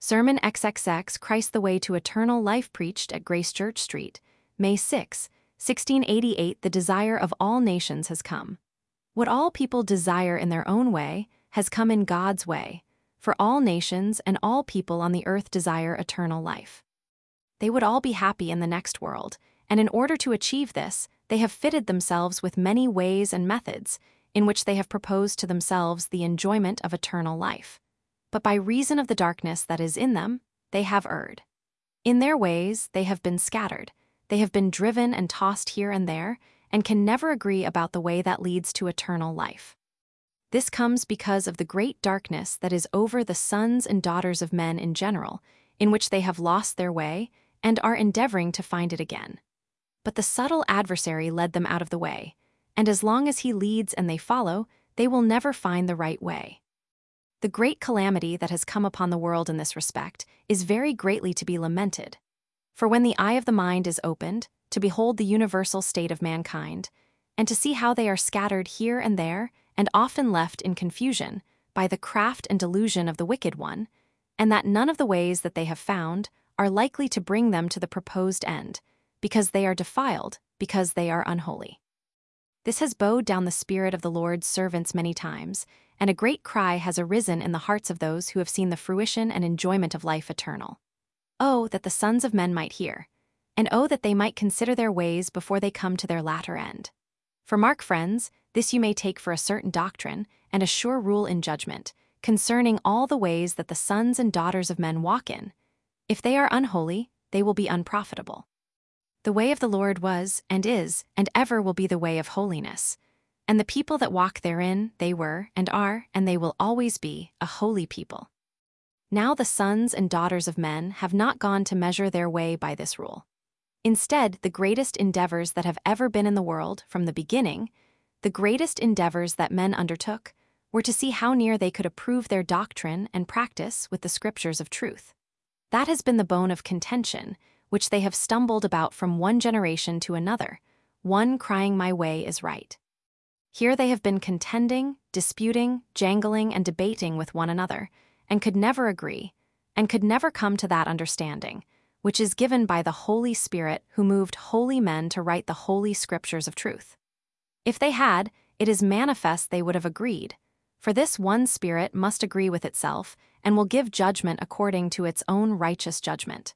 Sermon XXX Christ the Way to Eternal Life preached at Grace Church Street, May 6, 1688. The desire of all nations has come. What all people desire in their own way has come in God's way, for all nations and all people on the earth desire eternal life. They would all be happy in the next world, and in order to achieve this, they have fitted themselves with many ways and methods in which they have proposed to themselves the enjoyment of eternal life. But by reason of the darkness that is in them, they have erred. In their ways they have been scattered, they have been driven and tossed here and there, and can never agree about the way that leads to eternal life. This comes because of the great darkness that is over the sons and daughters of men in general, in which they have lost their way and are endeavoring to find it again. But the subtle adversary led them out of the way, and as long as he leads and they follow, they will never find the right way. The great calamity that has come upon the world in this respect is very greatly to be lamented. For when the eye of the mind is opened, to behold the universal state of mankind, and to see how they are scattered here and there, and often left in confusion, by the craft and delusion of the wicked one, and that none of the ways that they have found are likely to bring them to the proposed end, because they are defiled, because they are unholy. This has bowed down the spirit of the Lord's servants many times, and a great cry has arisen in the hearts of those who have seen the fruition and enjoyment of life eternal. Oh, that the sons of men might hear, and oh, that they might consider their ways before they come to their latter end. For mark, friends, this you may take for a certain doctrine and a sure rule in judgment, concerning all the ways that the sons and daughters of men walk in. If they are unholy, they will be unprofitable. The way of the Lord was, and is, and ever will be the way of holiness. And the people that walk therein, they were, and are, and they will always be, a holy people. Now the sons and daughters of men have not gone to measure their way by this rule. Instead, the greatest endeavors that have ever been in the world, from the beginning, the greatest endeavors that men undertook, were to see how near they could approve their doctrine and practice with the scriptures of truth. That has been the bone of contention, which they have stumbled about from one generation to another, one crying, "My way is right." Here they have been contending, disputing, jangling, and debating with one another, and could never agree, and could never come to that understanding, which is given by the Holy Spirit who moved holy men to write the holy scriptures of truth. If they had, it is manifest they would have agreed, for this one Spirit must agree with itself, and will give judgment according to its own righteous judgment.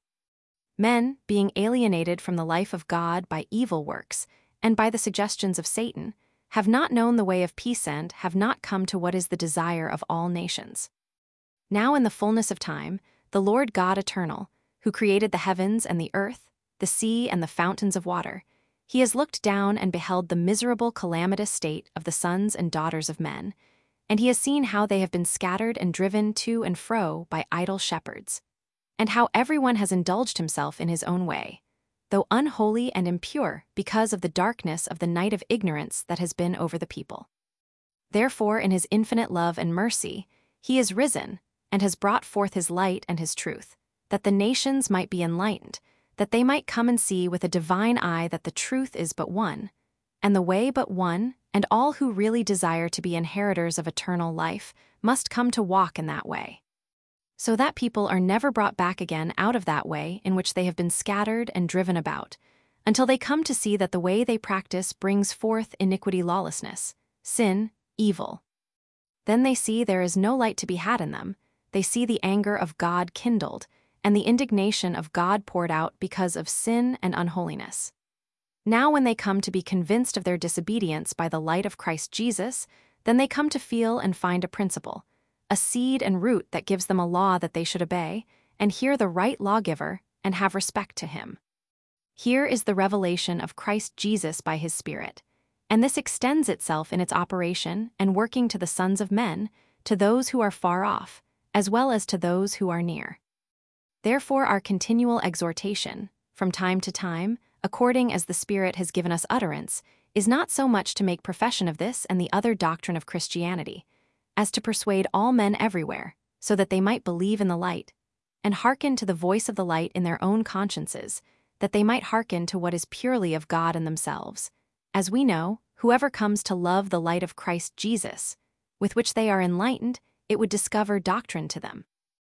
Men, being alienated from the life of God by evil works, and by the suggestions of Satan, have not known the way of peace and have not come to what is the desire of all nations. Now in the fullness of time, the Lord God eternal, who created the heavens and the earth, the sea and the fountains of water, he has looked down and beheld the miserable calamitous state of the sons and daughters of men, and he has seen how they have been scattered and driven to and fro by idle shepherds, and how everyone has indulged himself in his own way, though unholy and impure because of the darkness of the night of ignorance that has been over the people. Therefore, in his infinite love and mercy, he is risen, and has brought forth his light and his truth, that the nations might be enlightened, that they might come and see with a divine eye that the truth is but one, and the way but one, and all who really desire to be inheritors of eternal life must come to walk in that way, so that people are never brought back again out of that way in which they have been scattered and driven about, until they come to see that the way they practice brings forth iniquity, lawlessness, sin, evil. Then they see there is no light to be had in them, they see the anger of God kindled, and the indignation of God poured out because of sin and unholiness. Now when they come to be convinced of their disobedience by the light of Christ Jesus, then they come to feel and find a principle, a seed and root that gives them a law that they should obey, and hear the right lawgiver, and have respect to him. Here is the revelation of Christ Jesus by his Spirit, and this extends itself in its operation and working to the sons of men, to those who are far off, as well as to those who are near. Therefore our continual exhortation, from time to time, according as the Spirit has given us utterance, is not so much to make profession of this and the other doctrine of Christianity, as to persuade all men everywhere, so that they might believe in the light, and hearken to the voice of the light in their own consciences, that they might hearken to what is purely of God in themselves. As we know, whoever comes to love the light of Christ Jesus, with which they are enlightened, it would discover doctrine to them.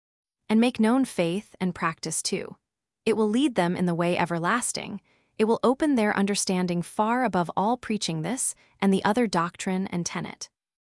and make known faith and practice too. It will lead them in the way everlasting. It will open their understanding far above all preaching this and the other doctrine and tenet.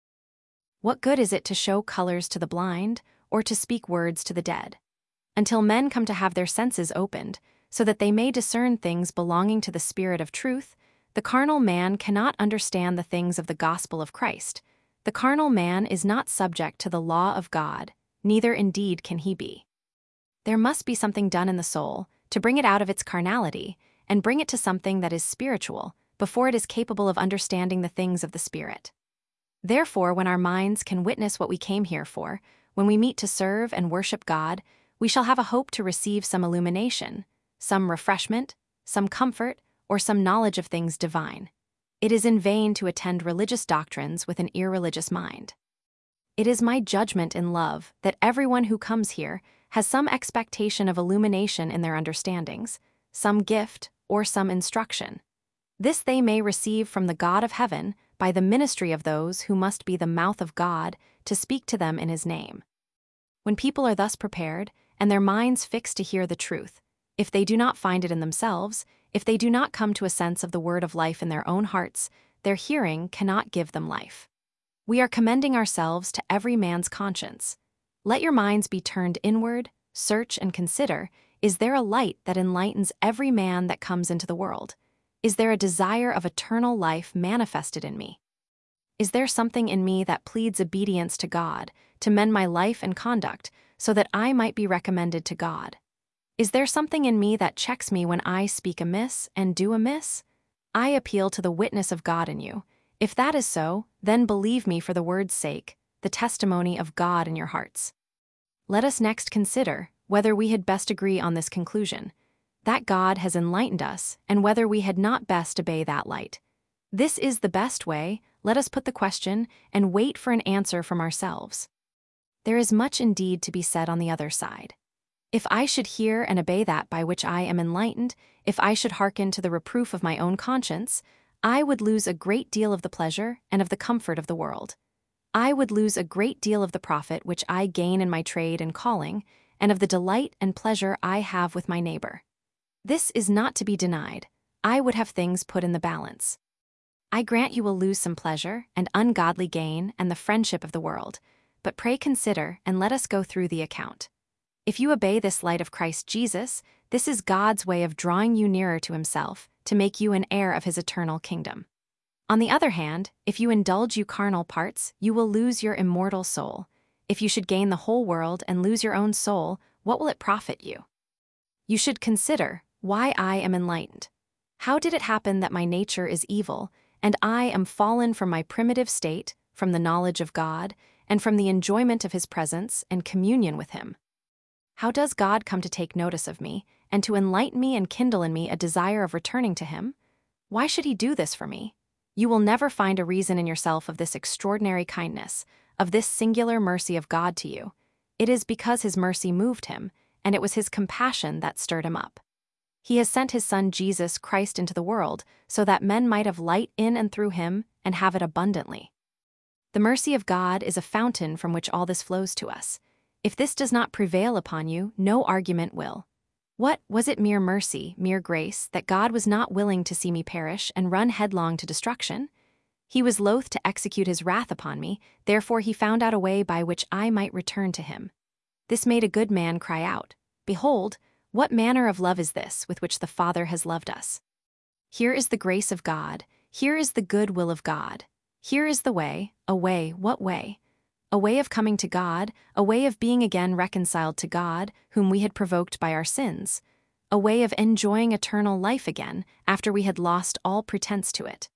What good is it to show colors to the blind or to speak words to the dead? Until men come to have their senses opened, so that they may discern things belonging to the Spirit of truth, the carnal man cannot understand the things of the gospel of Christ. The carnal man is not subject to the law of God, neither indeed can he be. There must be something done in the soul to bring it out of its carnality and bring it to something that is spiritual before it is capable of understanding the things of the Spirit. Therefore, when our minds can witness what we came here for, when we meet to serve and worship God, we shall have a hope to receive some illumination, some refreshment, some comfort, or some knowledge of things divine. It is in vain to attend religious doctrines with an irreligious mind. It is my judgment in love that everyone who comes here has some expectation of illumination in their understandings, some gift or some instruction. This they may receive from the God of heaven by the ministry of those who must be the mouth of God to speak to them in his name. When people are thus prepared, and their minds fixed to hear the truth, if they do not find it in themselves, if they do not come to a sense of the word of life in their own hearts, their hearing cannot give them life. We are commending ourselves to every man's conscience. Let your minds be turned inward, search and consider, is there a light that enlightens every man that comes into the world? Is there a desire of eternal life manifested in me? Is there something in me that pleads obedience to God, to mend my life and conduct, so that I might be recommended to God? Is there something in me that checks me when I speak amiss and do amiss? I appeal to the witness of God in you. If that is so, then believe me for the word's sake, the testimony of God in your hearts. Let us next consider whether we had best agree on this conclusion, that God has enlightened us, and whether we had not best obey that light. This is the best way. Let us put the question and wait for an answer from ourselves. There is much indeed to be said on the other side. If I should hear and obey that by which I am enlightened, if I should hearken to the reproof of my own conscience, I would lose a great deal of the pleasure and of the comfort of the world. I would lose a great deal of the profit which I gain in my trade and calling, and of the delight and pleasure I have with my neighbor. This is not to be denied. I would have things put in the balance. I grant you will lose some pleasure and ungodly gain and the friendship of the world, but pray consider and let us go through the account. If you obey this light of Christ Jesus, this is God's way of drawing you nearer to himself, to make you an heir of his eternal kingdom. On the other hand, if you indulge you carnal parts, you will lose your immortal soul. If you should gain the whole world and lose your own soul, what will it profit you? You should consider why I am enlightened. How did it happen that my nature is evil, and I am fallen from my primitive state, from the knowledge of God, and from the enjoyment of his presence and communion with him? How does God come to take notice of me, and to enlighten me and kindle in me a desire of returning to him? Why should he do this for me? You will never find a reason in yourself of this extraordinary kindness, of this singular mercy of God to you. It is because his mercy moved him, and it was his compassion that stirred him up. He has sent his Son Jesus Christ into the world so that men might have light in and through him and have it abundantly. The mercy of God is a fountain from which all this flows to us. If this does not prevail upon you, no argument will. What, was it mere mercy, mere grace, that God was not willing to see me perish and run headlong to destruction? He was loath to execute his wrath upon me, therefore he found out a way by which I might return to him. This made a good man cry out, "Behold, what manner of love is this with which the Father has loved us? Here is the grace of God, here is the good will of God. Here is the way, a way, what way? A way of coming to God, a way of being again reconciled to God, whom we had provoked by our sins, a way of enjoying eternal life again after we had lost all pretense to it."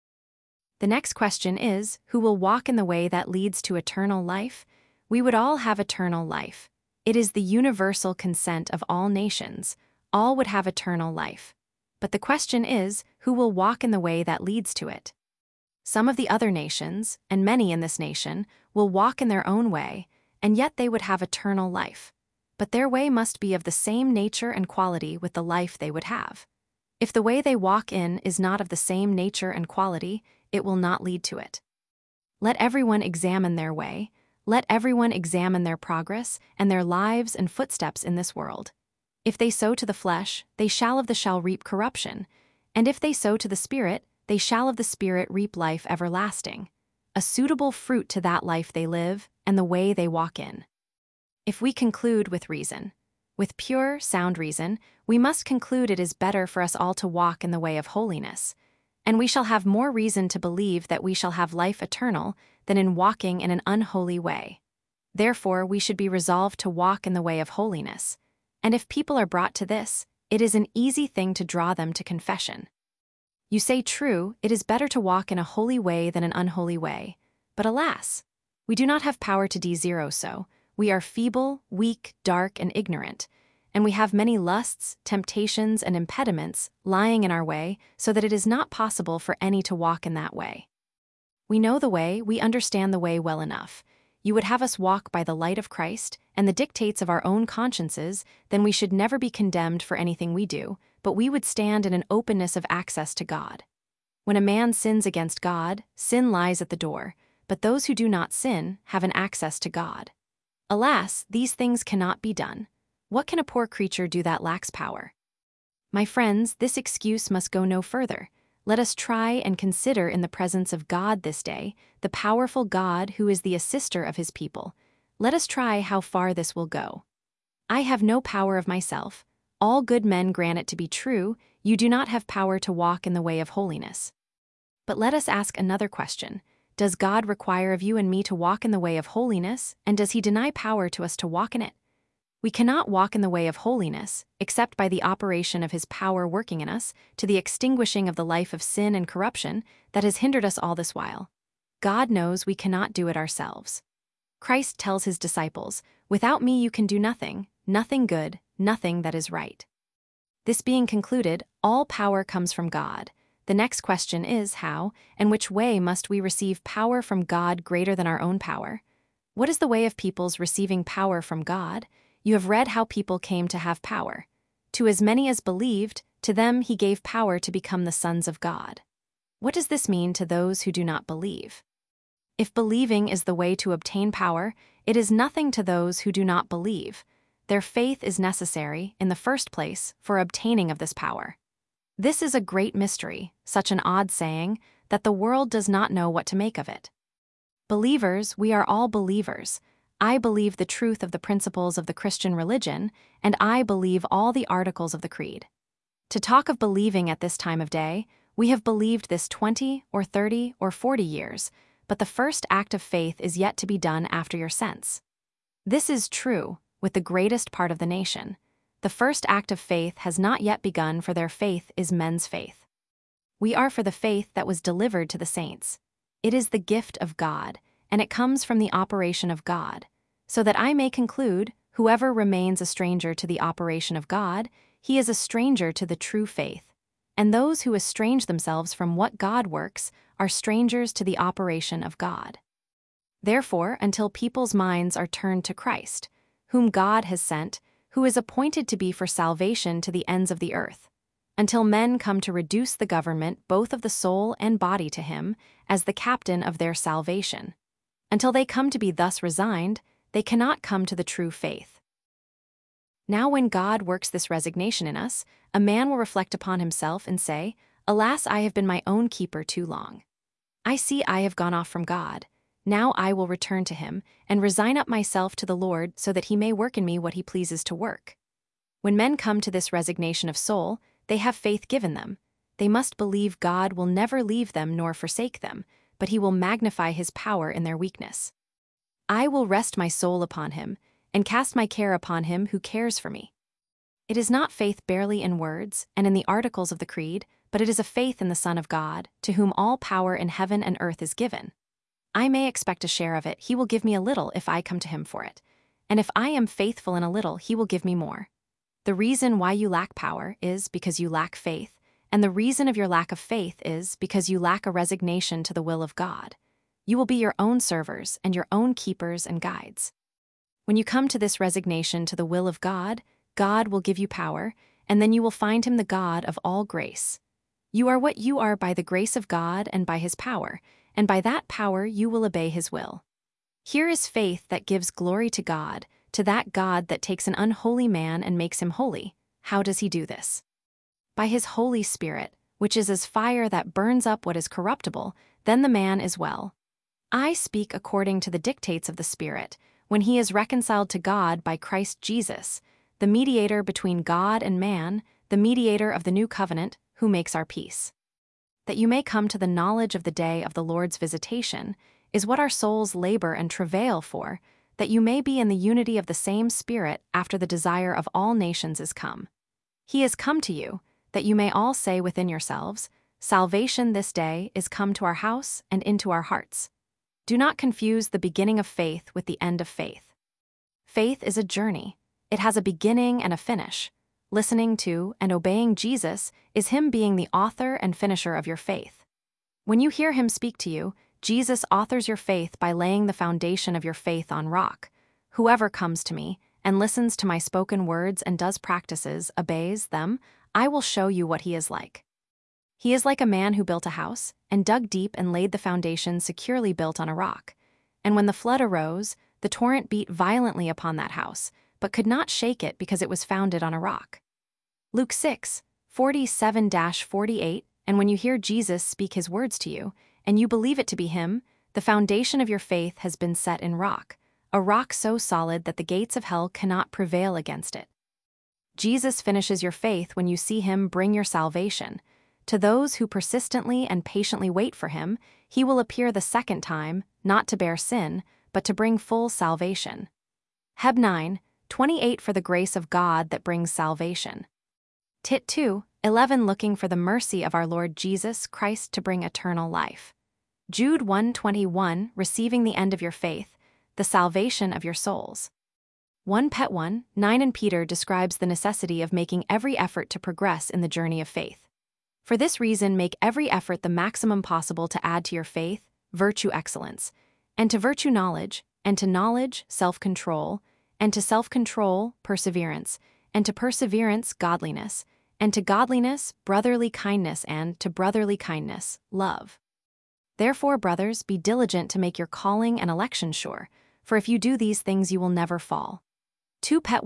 The next question is, who will walk in the way that leads to eternal life? We would all have eternal life. It is the universal consent of all nations. All would have eternal life. But the question is, who will walk in the way that leads to it? Some of the other nations, and many in this nation, will walk in their own way, and yet they would have eternal life. But their way must be of the same nature and quality with the life they would have. If the way they walk in is not of the same nature and quality, it will not lead to it. Let everyone examine their way. Let everyone examine their progress and their lives and footsteps in this world. If they sow to the flesh, they shall of the shall reap corruption, and if they sow to the Spirit, they shall of the Spirit reap life everlasting, a suitable fruit to that life they live and the way they walk in. If we conclude with reason, with pure, sound reason, we must conclude it is better for us all to walk in the way of holiness, and we shall have more reason to believe that we shall have life eternal than in walking in an unholy way. Therefore, we should be resolved to walk in the way of holiness, and if people are brought to this, it is an easy thing to draw them to confession. You say true, it is better to walk in a holy way than an unholy way, but alas, we do not have power to do so. We are feeble, weak, dark, and ignorant, and we have many lusts, temptations, and impediments lying in our way so that it is not possible for any to walk in that way. We know the way, we understand the way well enough. You would have us walk by the light of Christ and the dictates of our own consciences, then we should never be condemned for anything we do, but we would stand in an openness of access to God. When a man sins against God, sin lies at the door, but those who do not sin have an access to God. Alas, these things cannot be done. What can a poor creature do that lacks power? My friends, this excuse must go no further. Let us try and consider in the presence of God this day, the powerful God who is the assister of his people. Let us try how far this will go. I have no power of myself. All good men grant it to be true, you do not have power to walk in the way of holiness. But let us ask another question. Does God require of you and me to walk in the way of holiness, and does he deny power to us to walk in it? We cannot walk in the way of holiness, except by the operation of his power working in us, to the extinguishing of the life of sin and corruption that has hindered us all this while. God knows we cannot do it ourselves. Christ tells his disciples, "Without me you can do nothing, nothing good, nothing that is right." This being concluded, all power comes from God. The next question is how and which way must we receive power from God greater than our own power? What is the way of people's receiving power from God? You have read how people came to have power. To as many as believed, to them he gave power to become the sons of God. What does this mean to those who do not believe? If believing is the way to obtain power, it is nothing to those who do not believe. Their faith is necessary, in the first place, for obtaining of this power. This is a great mystery, such an odd saying, that the world does not know what to make of it. Believers, we are all believers. I believe the truth of the principles of the Christian religion, and I believe all the articles of the Creed. To talk of believing at this time of day, we have believed this 20 or 30 or 40 years, but the first act of faith is yet to be done after your sense. This is true, with the greatest part of the nation. The first act of faith has not yet begun, for their faith is men's faith. We are for the faith that was delivered to the saints. It is the gift of God, and it comes from the operation of God. So that I may conclude, whoever remains a stranger to the operation of God, he is a stranger to the true faith. And those who estrange themselves from what God works are strangers to the operation of God. Therefore, until people's minds are turned to Christ, whom God has sent, who is appointed to be for salvation to the ends of the earth, until men come to reduce the government both of the soul and body to him as the captain of their salvation, until they come to be thus resigned, they cannot come to the true faith. Now when God works this resignation in us, a man will reflect upon himself and say, "Alas, I have been my own keeper too long. I see I have gone off from God. Now I will return to him, and resign up myself to the Lord so that he may work in me what he pleases to work." When men come to this resignation of soul, they have faith given them. They must believe God will never leave them nor forsake them, but he will magnify his power in their weakness. I will rest my soul upon him, and cast my care upon him who cares for me. It is not faith barely in words and in the articles of the Creed, but it is a faith in the Son of God, to whom all power in heaven and earth is given. I may expect a share of it, he will give me a little if I come to him for it. And if I am faithful in a little, he will give me more. The reason why you lack power is because you lack faith, and the reason of your lack of faith is because you lack a resignation to the will of God. You will be your own servers and your own keepers and guides. When you come to this resignation to the will of God, God will give you power, and then you will find him the God of all grace. You are what you are by the grace of God and by his power, and by that power you will obey his will. Here is faith that gives glory to God, to that God that takes an unholy man and makes him holy. How does he do this? By his Holy Spirit, which is as fire that burns up what is corruptible, then the man is well. I speak according to the dictates of the Spirit, when he is reconciled to God by Christ Jesus, the mediator between God and man, the mediator of the new covenant, who makes our peace. That you may come to the knowledge of the day of the Lord's visitation, is what our souls labor and travail for, that you may be in the unity of the same Spirit after the desire of all nations is come. He is come to you, that you may all say within yourselves, Salvation this day is come to our house and into our hearts. Do not confuse the beginning of faith with the end of faith. Faith is a journey. It has a beginning and a finish. Listening to and obeying Jesus is him being the author and finisher of your faith. When you hear him speak to you, Jesus authors your faith by laying the foundation of your faith on rock. Whoever comes to me and listens to my spoken words and does practices, obeys them, I will show you what he is like. He is like a man who built a house and dug deep and laid the foundation securely built on a rock. And when the flood arose, the torrent beat violently upon that house, but could not shake it because it was founded on a rock. Luke 6:47-48. And when you hear Jesus speak his words to you, and you believe it to be him, the foundation of your faith has been set in rock, a rock so solid that the gates of hell cannot prevail against it. Jesus finishes your faith when you see him bring your salvation. To those who persistently and patiently wait for him, he will appear the second time, not to bear sin, but to bring full salvation. Heb 9:28 For the grace of God that brings salvation. Tit 2:11 Looking for the mercy of our Lord Jesus Christ to bring eternal life. Jude 1:21 Receiving the end of your faith, the salvation of your souls. 1 Pet 1:9 And Peter describes the necessity of making every effort to progress in the journey of faith. For this reason, make every effort the maximum possible to add to your faith, virtue excellence, and to virtue knowledge, and to knowledge self-control, and to self-control perseverance, and to perseverance godliness, and to godliness brotherly kindness, and to brotherly kindness love. Therefore, brothers, be diligent to make your calling and election sure, for if you do these things you will never fall. 2 Pet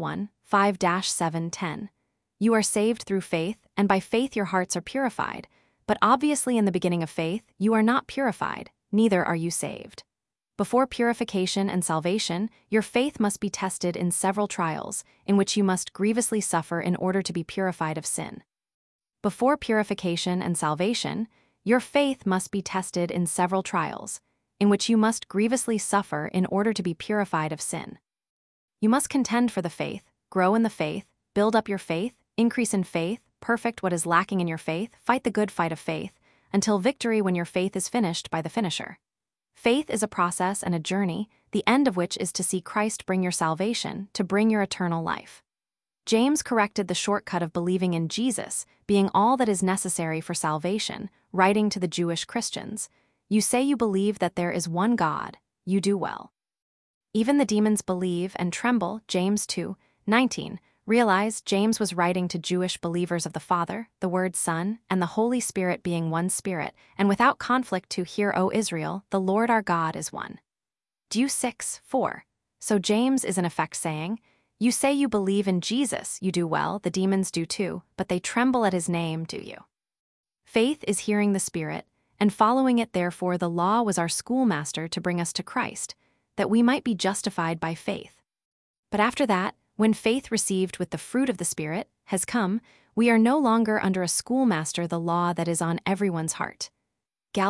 1:5-7-10 You are saved through faith, and by faith your hearts are purified, but obviously in the beginning of faith you are not purified, neither are you saved. Before purification and salvation, your faith must be tested in several trials, in which you must grievously suffer in order to be purified of sin. Before purification and salvation, your faith must be tested in several trials, in which you must grievously suffer in order to be purified of sin. You must contend for the faith, grow in the faith, build up your faith, increase in faith, perfect what is lacking in your faith, fight the good fight of faith, until victory when your faith is finished by the finisher. Faith is a process and a journey, the end of which is to see Christ bring your salvation, to bring your eternal life. James corrected the shortcut of believing in Jesus, being all that is necessary for salvation, writing to the Jewish Christians, You say you believe that there is one God, you do well. Even the demons believe and tremble, James 2:19. Realize James was writing to Jewish believers of the Father, the Word Son, and the Holy Spirit being one Spirit, and without conflict to Hear, O Israel, the Lord our God is one. Jude 6:4. So James is in effect saying, You say you believe in Jesus, you do well, the demons do too, but they tremble at his name, do you? Faith is hearing the Spirit, and following it. Therefore the law was our schoolmaster to bring us to Christ, that we might be justified by faith. But after that, when faith received with the fruit of the Spirit has come, we are no longer under a schoolmaster, the law that is on everyone's heart. Gal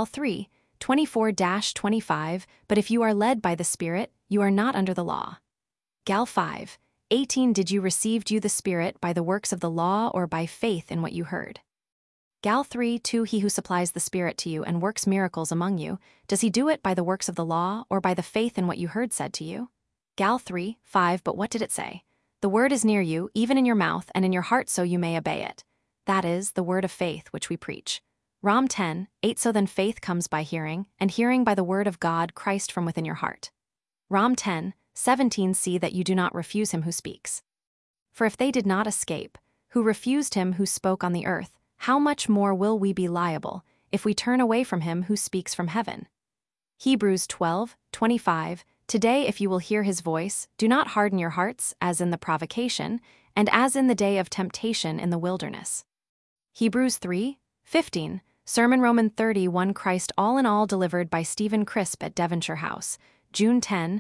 3:24-25 But if you are led by the Spirit, you are not under the law. Gal 5:18 Did you receive the Spirit by the works of the law or by faith in what you heard? Gal 3:2 He who supplies the Spirit to you and works miracles among you, does he do it by the works of the law or by the faith in what you heard said to you? Gal 3:5 But what did it say? The word is near you, even in your mouth and in your heart, so you may obey it. That is, the word of faith which we preach. Rom 10:8 So then faith comes by hearing, and hearing by the word of God Christ from within your heart. Rom 10:17 See that you do not refuse him who speaks. For if they did not escape, who refused him who spoke on the earth, how much more will we be liable, if we turn away from him who speaks from heaven? Hebrews 12:25 Today, if you will hear his voice, do not harden your hearts, as in the provocation, and as in the day of temptation in the wilderness. Hebrews 3:15, Sermon Roman 31. Christ all in all, delivered by Stephen Crisp at Devonshire House, June 10,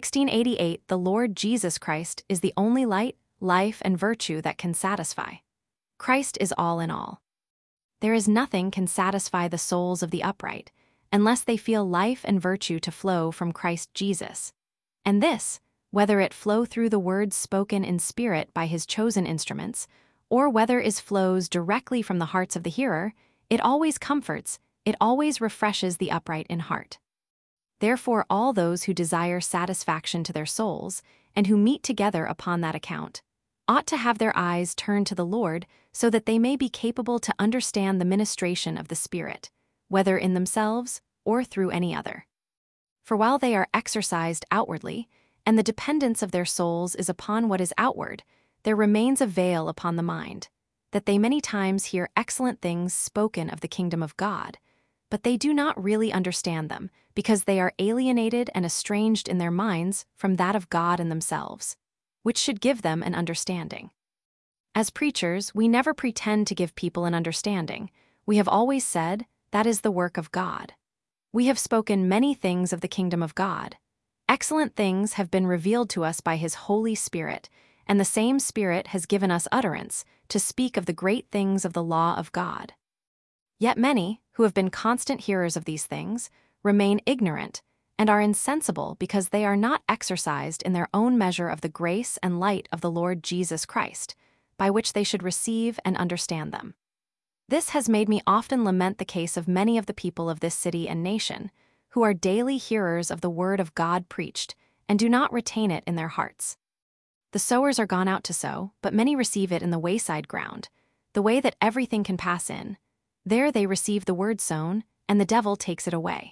1688. The Lord Jesus Christ is the only light, life, and virtue that can satisfy. Christ is all in all. There is nothing can satisfy the souls of the upright, unless they feel life and virtue to flow from Christ Jesus. And this, whether it flow through the words spoken in spirit by his chosen instruments, or whether it flows directly from the hearts of the hearer, it always comforts, it always refreshes the upright in heart. Therefore all those who desire satisfaction to their souls, and who meet together upon that account, ought to have their eyes turned to the Lord, so that they may be capable to understand the ministration of the Spirit, whether in themselves or through any other. For while they are exercised outwardly, and the dependence of their souls is upon what is outward, there remains a veil upon the mind, that they many times hear excellent things spoken of the kingdom of God, but they do not really understand them, because they are alienated and estranged in their minds from that of God and themselves, which should give them an understanding. As preachers, we never pretend to give people an understanding. We have always said, that is the work of God. We have spoken many things of the kingdom of God. Excellent things have been revealed to us by his Holy Spirit, and the same Spirit has given us utterance to speak of the great things of the law of God. Yet many, who have been constant hearers of these things, remain ignorant and are insensible because they are not exercised in their own measure of the grace and light of the Lord Jesus Christ, by which they should receive and understand them. This has made me often lament the case of many of the people of this city and nation, who are daily hearers of the word of God preached, and do not retain it in their hearts. The sowers are gone out to sow, but many receive it in the wayside ground, the way that everything can pass in. There they receive the word sown, and the devil takes it away.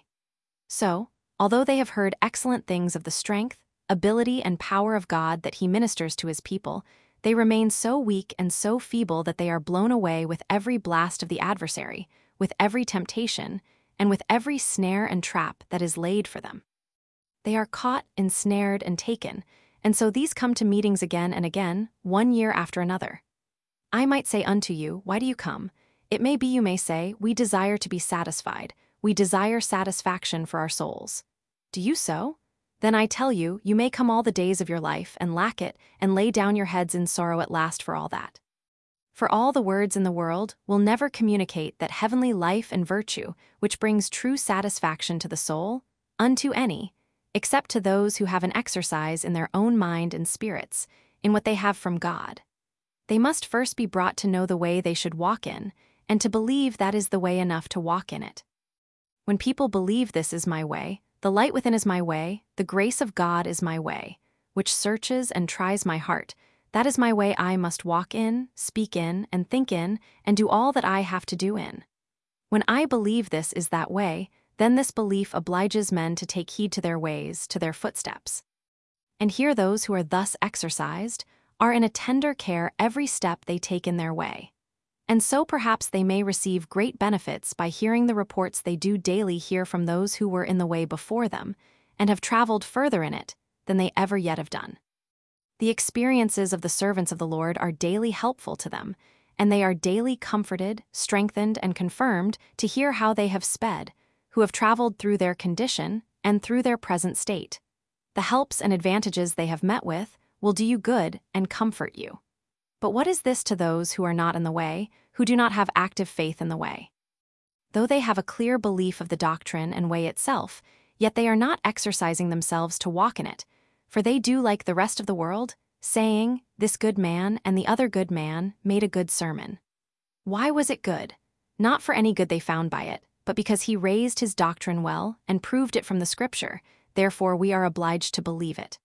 So, although they have heard excellent things of the strength, ability, and power of God that he ministers to his people, they remain so weak and so feeble that they are blown away with every blast of the adversary, with every temptation, and with every snare and trap that is laid for them. They are caught, ensnared, and taken, and so these come to meetings again and again, one year after another. I might say unto you, why do you come? It may be you may say, we desire to be satisfied, we desire satisfaction for our souls. Do you so? Then I tell you, you may come all the days of your life and lack it, and lay down your heads in sorrow at last for all that. For all the words in the world will never communicate that heavenly life and virtue, which brings true satisfaction to the soul, unto any, except to those who have an exercise in their own mind and spirits, in what they have from God. They must first be brought to know the way they should walk in, and to believe that is the way enough to walk in it. When people believe this is my way, the light within is my way, the grace of God is my way, which searches and tries my heart, that is my way I must walk in, speak in, and think in, and do all that I have to do in. When I believe this is that way, then this belief obliges men to take heed to their ways, to their footsteps. And here those who are thus exercised are in a tender care every step they take in their way. And so perhaps they may receive great benefits by hearing the reports they do daily hear from those who were in the way before them, and have traveled further in it than they ever yet have done. The experiences of the servants of the Lord are daily helpful to them, and they are daily comforted, strengthened, and confirmed to hear how they have sped, who have traveled through their condition and through their present state. The helps and advantages they have met with will do you good and comfort you. But what is this to those who are not in the way, who do not have active faith in the way? Though they have a clear belief of the doctrine and way itself, yet they are not exercising themselves to walk in it, for they do like the rest of the world, saying, this good man and the other good man made a good sermon. Why was it good? Not for any good they found by it, but because he raised his doctrine well and proved it from the Scripture, therefore we are obliged to believe it.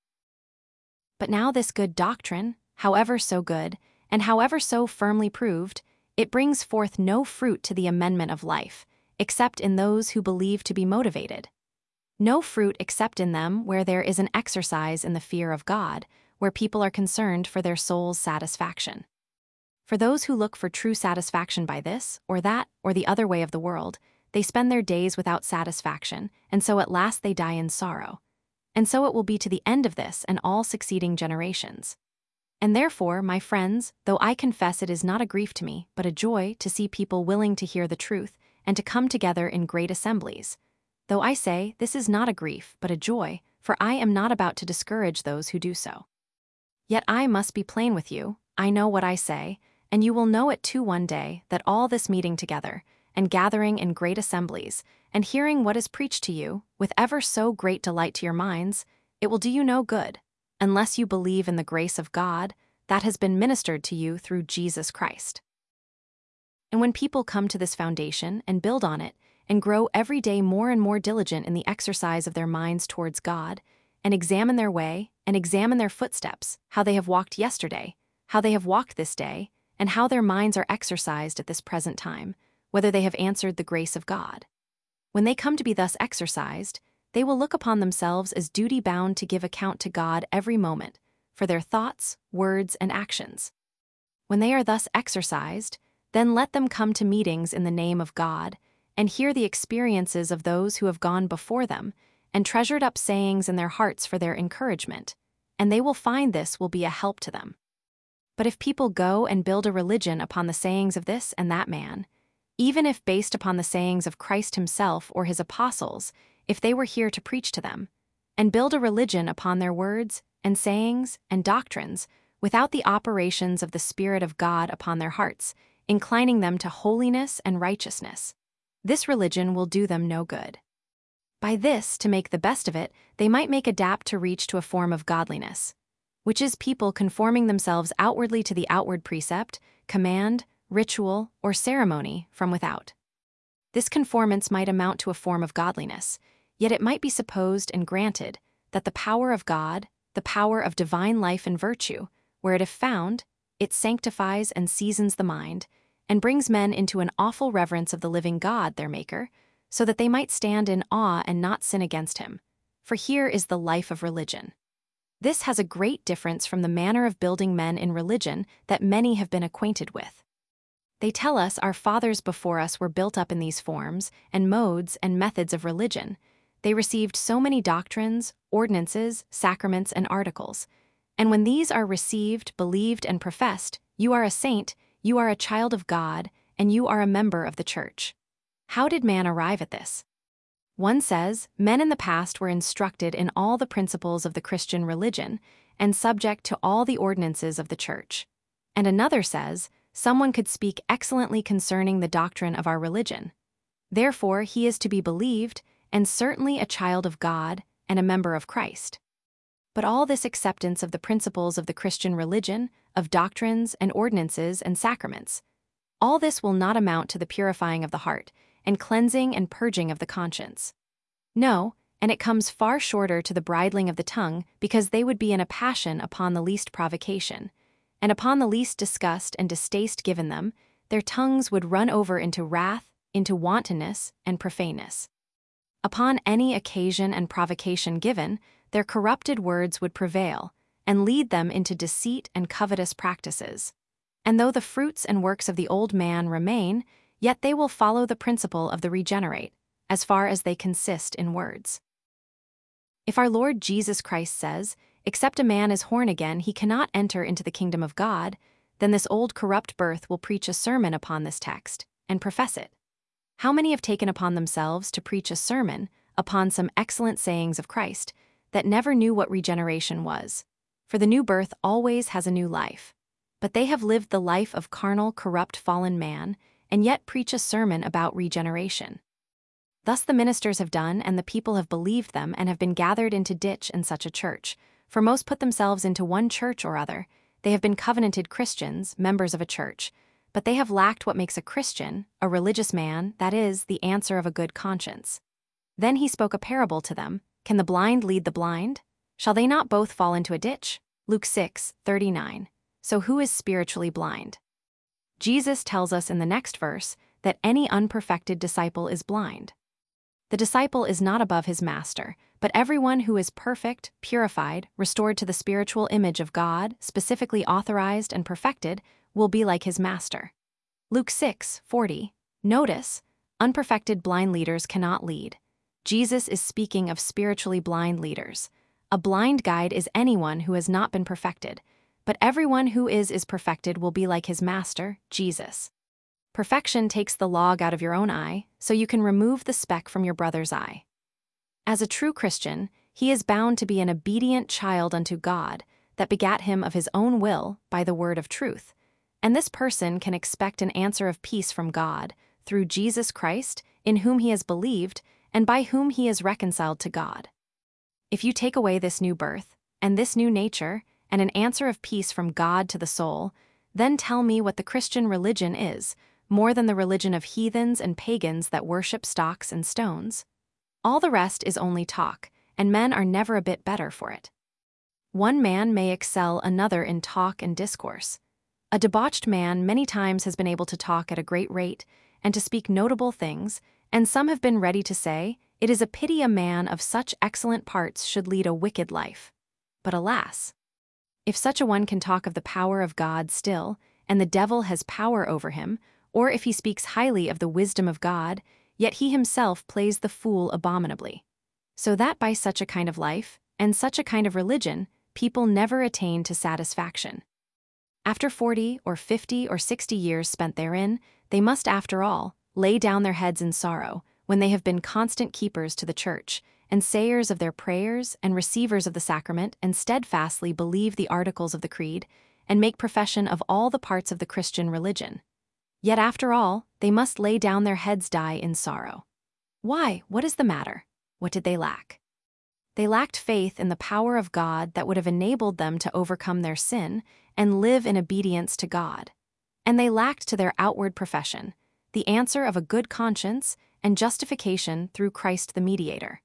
But now this good doctrine, however so good, and however so firmly proved, it brings forth no fruit to the amendment of life, except in those who believe to be motivated. No fruit except in them where there is an exercise in the fear of God, where people are concerned for their soul's satisfaction. For those who look for true satisfaction by this, or that, or the other way of the world, they spend their days without satisfaction, and so at last they die in sorrow. And so it will be to the end of this and all succeeding generations. And therefore, my friends, though I confess it is not a grief to me, but a joy to see people willing to hear the truth and to come together in great assemblies. Though I say, this is not a grief, but a joy, for I am not about to discourage those who do so. Yet I must be plain with you, I know what I say, and you will know it too one day, that all this meeting together, and gathering in great assemblies, and hearing what is preached to you, with ever so great delight to your minds, it will do you no good, unless you believe in the grace of God that has been ministered to you through Jesus Christ. And when people come to this foundation and build on it, and grow every day more and more diligent in the exercise of their minds towards God, and examine their way, and examine their footsteps, how they have walked yesterday, how they have walked this day, and how their minds are exercised at this present time, whether they have answered the grace of God. When they come to be thus exercised, they will look upon themselves as duty-bound to give account to God every moment, for their thoughts, words, and actions. When they are thus exercised, then let them come to meetings in the name of God, and hear the experiences of those who have gone before them, and treasured up sayings in their hearts for their encouragement, and they will find this will be a help to them. But if people go and build a religion upon the sayings of this and that man, even if based upon the sayings of Christ himself or his apostles, if they were here to preach to them, and build a religion upon their words and sayings and doctrines, without the operations of the Spirit of God upon their hearts, inclining them to holiness and righteousness, this religion will do them no good. By this, to make the best of it, they might make adapt to reach to a form of godliness, which is people conforming themselves outwardly to the outward precept, command, ritual, or ceremony from without. This conformance might amount to a form of godliness, yet it might be supposed and granted that the power of God, the power of divine life and virtue, where it if found, it sanctifies and seasons the mind, and brings men into an awful reverence of the living God, their Maker, so that they might stand in awe and not sin against him. For here is the life of religion. This has a great difference from the manner of building men in religion that many have been acquainted with. They tell us our fathers before us were built up in these forms and modes and methods of religion. They received so many doctrines, ordinances, sacraments, and articles. And when these are received, believed, and professed, you are a saint, you are a child of God, and you are a member of the church. How did man arrive at this? One says, men in the past were instructed in all the principles of the Christian religion and subject to all the ordinances of the church. And another says, someone could speak excellently concerning the doctrine of our religion. Therefore, he is to be believed, and certainly a child of God and a member of Christ. But all this acceptance of the principles of the Christian religion, of doctrines and ordinances and sacraments, all this will not amount to the purifying of the heart and cleansing and purging of the conscience. No, and it comes far shorter to the bridling of the tongue, because they would be in a passion upon the least provocation, and upon the least disgust and distaste given them, their tongues would run over into wrath, into wantonness, and profaneness. Upon any occasion and provocation given, their corrupted words would prevail, and lead them into deceit and covetous practices. And though the fruits and works of the old man remain, yet they will follow the principle of the regenerate, as far as they consist in words. If our Lord Jesus Christ says, except a man is born again, he cannot enter into the kingdom of God, then this old corrupt birth will preach a sermon upon this text, and profess it. How many have taken upon themselves to preach a sermon upon some excellent sayings of Christ, that never knew what regeneration was? For the new birth always has a new life. But they have lived the life of carnal, corrupt, fallen man, and yet preach a sermon about regeneration. Thus the ministers have done, and the people have believed them, and have been gathered into ditch in such a church. For most put themselves into one church or other. They have been covenanted Christians, members of a church, but they have lacked what makes a Christian, a religious man, that is, the answer of a good conscience. Then he spoke a parable to them. Can the blind lead the blind? Shall they not both fall into a ditch? Luke 6:39. So who is spiritually blind? Jesus tells us in the next verse that any unperfected disciple is blind. The disciple is not above his master, but everyone who is perfect, purified, restored to the spiritual image of God, specifically authorized and perfected, will be like his master. Luke 6:40. Notice, unperfected blind leaders cannot lead. Jesus is speaking of spiritually blind leaders. A blind guide is anyone who has not been perfected, but everyone who is perfected will be like his master, Jesus. Perfection takes the log out of your own eye, so you can remove the speck from your brother's eye. As a true Christian, he is bound to be an obedient child unto God, that begat him of his own will by the word of truth, and this person can expect an answer of peace from God through Jesus Christ, in whom he has believed, and by whom he is reconciled to God. If you take away this new birth, and this new nature, and an answer of peace from God to the soul, then tell me what the Christian religion is, more than the religion of heathens and pagans that worship stocks and stones. All the rest is only talk, and men are never a bit better for it. One man may excel another in talk and discourse. A debauched man many times has been able to talk at a great rate, and to speak notable things, and some have been ready to say, "It is a pity a man of such excellent parts should lead a wicked life." But alas! If such a one can talk of the power of God still, and the devil has power over him, or if he speaks highly of the wisdom of God, yet he himself plays the fool abominably. So that by such a kind of life, and such a kind of religion, people never attain to satisfaction. After 40 or 50 or 60 years spent therein, they must after all lay down their heads in sorrow, when they have been constant keepers to the church, and sayers of their prayers, and receivers of the sacrament, and steadfastly believe the articles of the creed, and make profession of all the parts of the Christian religion. Yet after all, they must lay down their heads die in sorrow. Why? What is the matter? What did they lack? They lacked faith in the power of God that would have enabled them to overcome their sin and live in obedience to God. And they lacked to their outward profession the answer of a good conscience and justification through Christ the Mediator.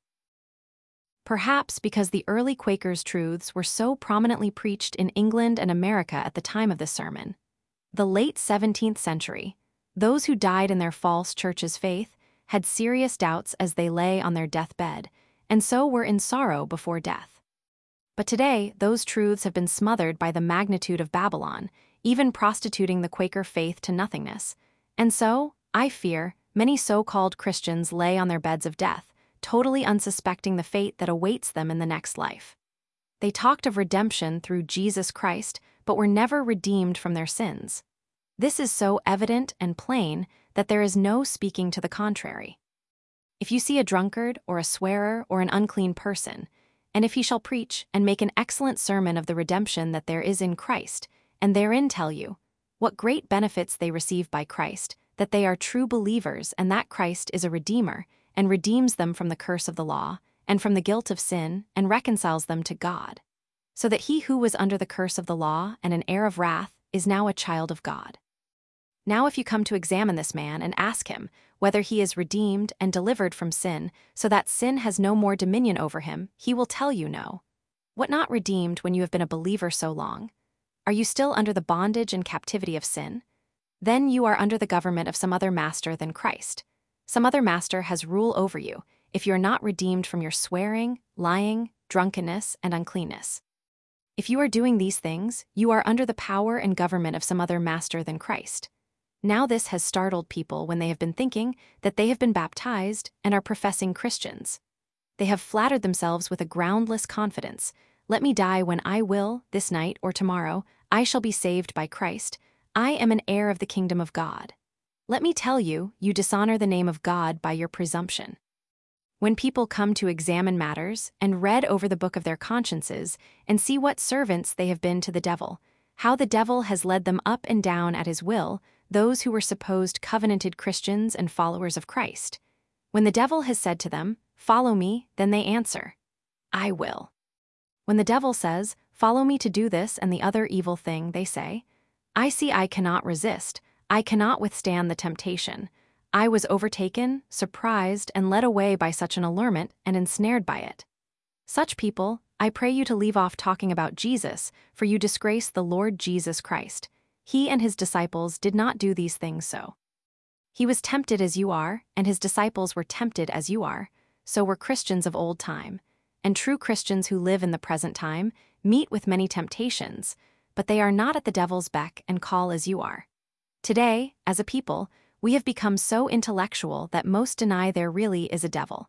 Perhaps because the early Quakers' truths were so prominently preached in England and America at the time of this sermon. The late 17th century, those who died in their false church's faith had serious doubts as they lay on their deathbed, and so were in sorrow before death. But today, those truths have been smothered by the magnitude of Babylon, even prostituting the Quaker faith to nothingness. And so, I fear, many so-called Christians lay on their beds of death, totally unsuspecting the fate that awaits them in the next life. They talked of redemption through Jesus Christ, but were never redeemed from their sins. This is so evident and plain that there is no speaking to the contrary. If you see a drunkard or a swearer or an unclean person, and if he shall preach and make an excellent sermon of the redemption that there is in Christ, and therein tell you what great benefits they receive by Christ, that they are true believers and that Christ is a Redeemer, and redeems them from the curse of the law, and from the guilt of sin, and reconciles them to God, so that he who was under the curse of the law and an heir of wrath is now a child of God. Now if you come to examine this man and ask him whether he is redeemed and delivered from sin, so that sin has no more dominion over him, he will tell you no. What, not redeemed when you have been a believer so long? Are you still under the bondage and captivity of sin? Then you are under the government of some other master than Christ. Some other master has rule over you, if you are not redeemed from your swearing, lying, drunkenness, and uncleanness. If you are doing these things, you are under the power and government of some other master than Christ. Now this has startled people when they have been thinking that they have been baptized and are professing Christians. They have flattered themselves with a groundless confidence. Let me die when I will, this night or tomorrow, I shall be saved by Christ. I am an heir of the kingdom of God. Let me tell you, you dishonor the name of God by your presumption. When people come to examine matters and read over the book of their consciences and see what servants they have been to the devil, how the devil has led them up and down at his will, those who were supposed covenanted Christians and followers of Christ. When the devil has said to them, "Follow me," then they answer, "I will." When the devil says, "Follow me to do this and the other evil thing," they say, "I see I cannot resist, I cannot withstand the temptation. I was overtaken, surprised, and led away by such an allurement and ensnared by it." Such people, I pray you to leave off talking about Jesus, for you disgrace the Lord Jesus Christ. He and his disciples did not do these things so. He was tempted as you are, and his disciples were tempted as you are, so were Christians of old time. And true Christians who live in the present time meet with many temptations, but they are not at the devil's beck and call as you are. Today, as a people, we have become so intellectual that most deny there really is a devil.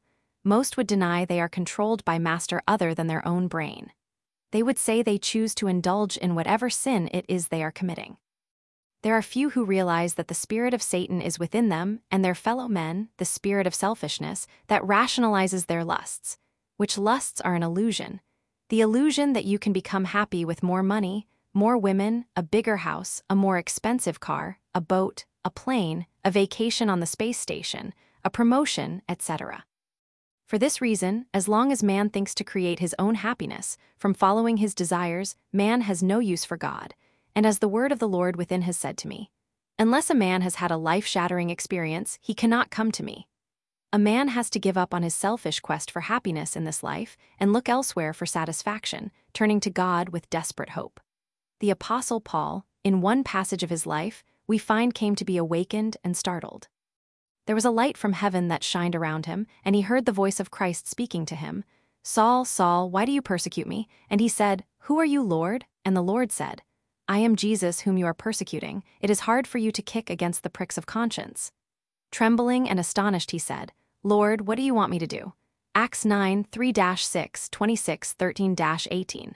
most would deny they are controlled by master other than their own brain. They would say they choose to indulge in whatever sin it is they are committing. There are few who realize that the spirit of Satan is within them and their fellow men, the spirit of selfishness, that rationalizes their lusts, which lusts are an illusion. The illusion that you can become happy with more money, more women, a bigger house, a more expensive car, a boat, a plane, a vacation on the space station, a promotion, etc. For this reason, as long as man thinks to create his own happiness from following his desires, man has no use for God. And as the word of the Lord within has said to me, unless a man has had a life-shattering experience, he cannot come to me. A man has to give up on his selfish quest for happiness in this life and look elsewhere for satisfaction, turning to God with desperate hope. The Apostle Paul, in one passage of his life, we find came to be awakened and startled. There was a light from heaven that shined around him, and he heard the voice of Christ speaking to him, "Saul, Saul, why do you persecute me?" And he said, "Who are you, Lord?" And the Lord said, "I am Jesus whom you are persecuting. It is hard for you to kick against the pricks of conscience." Trembling and astonished he said, "Lord, what do you want me to do?" Acts 9, 3-6, 26, 13-18.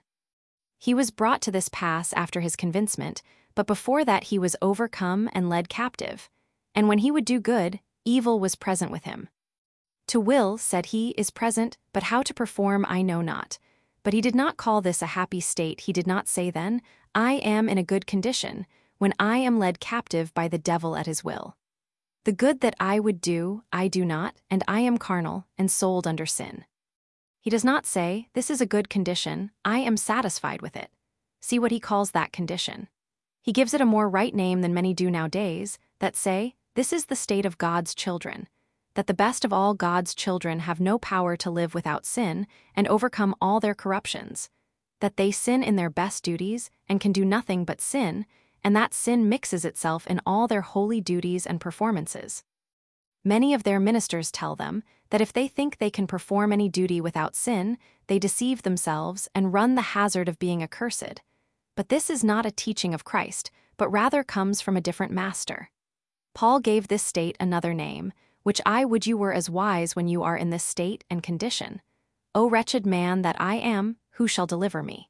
He was brought to this pass after his convincement, but before that he was overcome and led captive. And when he would do good, evil was present with him. "To will," said he, "is present, but how to perform I know not." But he did not call this a happy state. He did not say then, "I am in a good condition," when I am led captive by the devil at his will. "The good that I would do, I do not, and I am carnal, and sold under sin." He does not say, "This is a good condition, I am satisfied with it." See what he calls that condition. He gives it a more right name than many do nowadays, that say, "This is the state of God's children," that the best of all God's children have no power to live without sin and overcome all their corruptions, that they sin in their best duties and can do nothing but sin, and that sin mixes itself in all their holy duties and performances. Many of their ministers tell them that if they think they can perform any duty without sin, they deceive themselves and run the hazard of being accursed. But this is not a teaching of Christ, but rather comes from a different master. Paul gave this state another name, which I would you were as wise when you are in this state and condition. O wretched man that I am, who shall deliver me?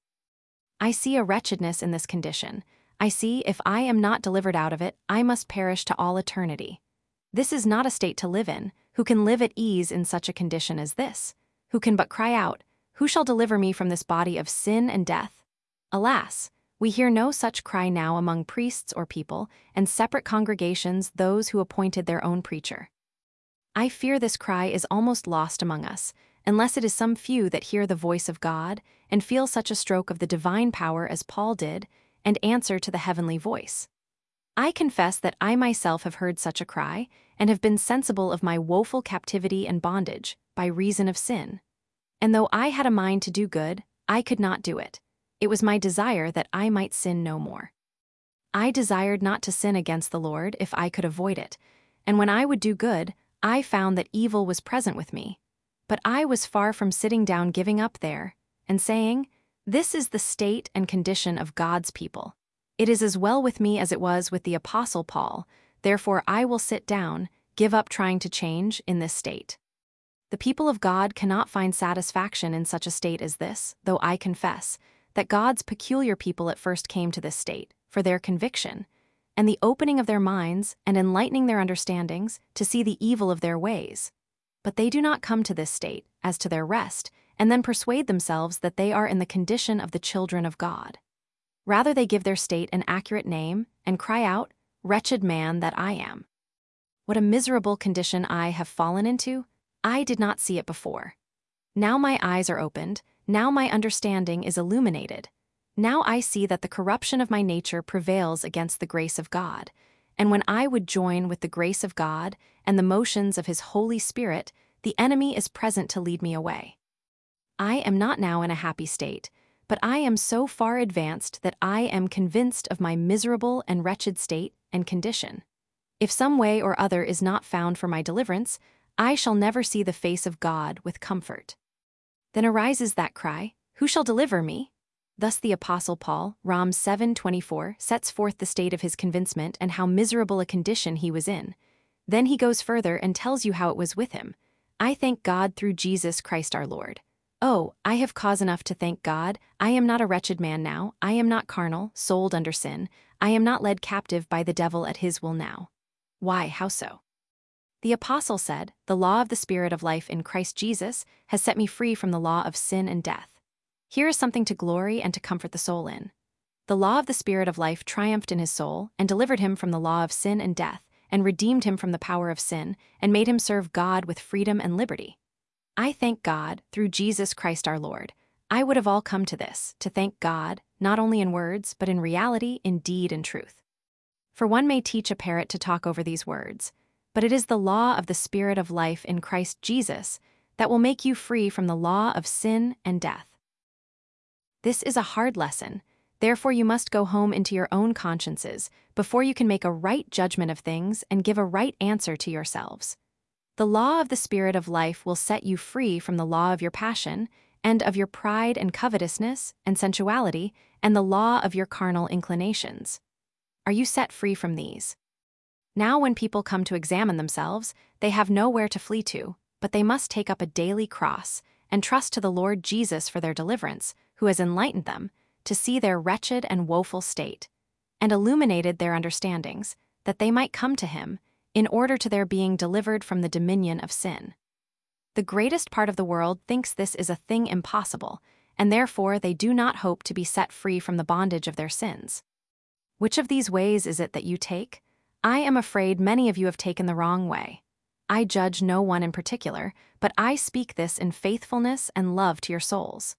I see a wretchedness in this condition. I see if I am not delivered out of it, I must perish to all eternity. This is not a state to live in. Who can live at ease in such a condition as this? Who can but cry out, "Who shall deliver me from this body of sin and death?" Alas, we hear no such cry now among priests or people, and separate congregations those who appointed their own preacher. I fear this cry is almost lost among us, unless it is some few that hear the voice of God and feel such a stroke of the divine power as Paul did, and answer to the heavenly voice. I confess that I myself have heard such a cry, and have been sensible of my woeful captivity and bondage, by reason of sin. And though I had a mind to do good, I could not do it. It was my desire that I might sin no more. I desired not to sin against the Lord if I could avoid it, and when I would do good, I found that evil was present with me. But I was far from sitting down giving up there, and saying, "This is the state and condition of God's people. It is as well with me as it was with the Apostle Paul, therefore I will sit down, give up trying to change in this state." The people of God cannot find satisfaction in such a state as this, though I confess that God's peculiar people at first came to this state, for their conviction, and the opening of their minds and enlightening their understandings to see the evil of their ways. But they do not come to this state, as to their rest, and then persuade themselves that they are in the condition of the children of God. Rather they give their state an accurate name, and cry out, "Wretched man that I am." What a miserable condition I have fallen into! I did not see it before. Now my eyes are opened, now my understanding is illuminated. Now I see that the corruption of my nature prevails against the grace of God, and when I would join with the grace of God and the motions of His Holy Spirit, the enemy is present to lead me away. I am not now in a happy state, but I am so far advanced that I am convinced of my miserable and wretched state and condition. If some way or other is not found for my deliverance, I shall never see the face of God with comfort. Then arises that cry, "Who shall deliver me?" Thus the Apostle Paul, Rom 7:24, sets forth the state of his convincement and how miserable a condition he was in. Then he goes further and tells you how it was with him. I thank God through Jesus Christ our Lord. Oh, I have cause enough to thank God. I am not a wretched man now. I am not carnal, sold under sin. I am not led captive by the devil at his will now. Why, how so? The apostle said, "The law of the Spirit of life in Christ Jesus has set me free from the law of sin and death." Here is something to glory and to comfort the soul in. The law of the Spirit of life triumphed in his soul and delivered him from the law of sin and death, and redeemed him from the power of sin, and made him serve God with freedom and liberty. I thank God through Jesus Christ our Lord. I would have all come to this, to thank God, not only in words, but in reality, in deed and truth. For one may teach a parrot to talk over these words, but it is the law of the Spirit of life in Christ Jesus that will make you free from the law of sin and death. This is a hard lesson, therefore you must go home into your own consciences before you can make a right judgment of things and give a right answer to yourselves. The law of the Spirit of life will set you free from the law of your passion, and of your pride and covetousness and sensuality, and the law of your carnal inclinations. Are you set free from these? Now when people come to examine themselves, they have nowhere to flee to, but they must take up a daily cross and trust to the Lord Jesus for their deliverance, who has enlightened them, to see their wretched and woeful state, and illuminated their understandings, that they might come to him, in order to their being delivered from the dominion of sin. The greatest part of the world thinks this is a thing impossible, and therefore they do not hope to be set free from the bondage of their sins. Which of these ways is it that you take? I am afraid many of you have taken the wrong way. I judge no one in particular, but I speak this in faithfulness and love to your souls.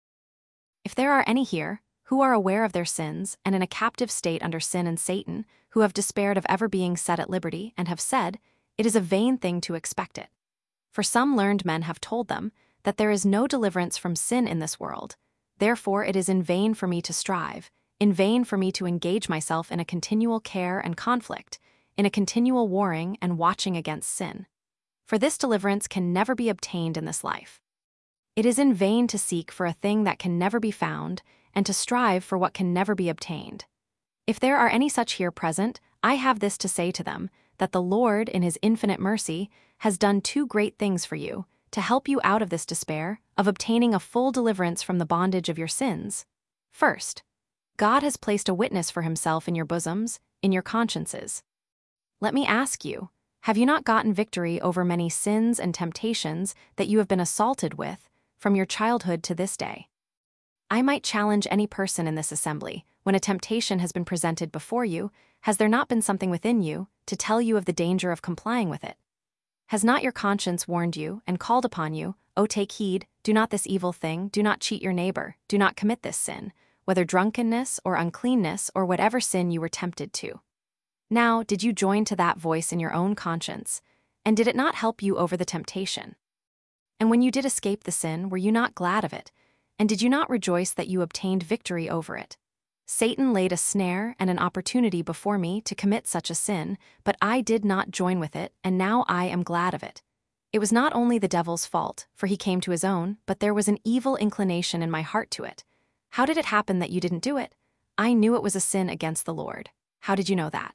If there are any here who are aware of their sins and in a captive state under sin and Satan, who have despaired of ever being set at liberty and have said, "It is a vain thing to expect it." For some learned men have told them that there is no deliverance from sin in this world, therefore it is in vain for me to strive, in vain for me to engage myself in a continual care and conflict, in a continual warring and watching against sin. For this deliverance can never be obtained in this life. It is in vain to seek for a thing that can never be found, and to strive for what can never be obtained. If there are any such here present, I have this to say to them, that the Lord, in his infinite mercy, has done two great things for you, to help you out of this despair, of obtaining a full deliverance from the bondage of your sins. First, God has placed a witness for himself in your bosoms, in your consciences. Let me ask you, have you not gotten victory over many sins and temptations that you have been assaulted with, from your childhood to this day? I might challenge any person in this assembly, when a temptation has been presented before you, has there not been something within you to tell you of the danger of complying with it? Has not your conscience warned you and called upon you, "Oh, take heed, do not this evil thing, do not cheat your neighbor, do not commit this sin," whether drunkenness or uncleanness or whatever sin you were tempted to? Now, did you join to that voice in your own conscience, and did it not help you over the temptation? And when you did escape the sin, were you not glad of it, and did you not rejoice that you obtained victory over it? Satan laid a snare and an opportunity before me to commit such a sin, but I did not join with it, and now I am glad of it. It was not only the devil's fault, for he came to his own, but there was an evil inclination in my heart to it. How did it happen that you didn't do it? I knew it was a sin against the Lord. How did you know that?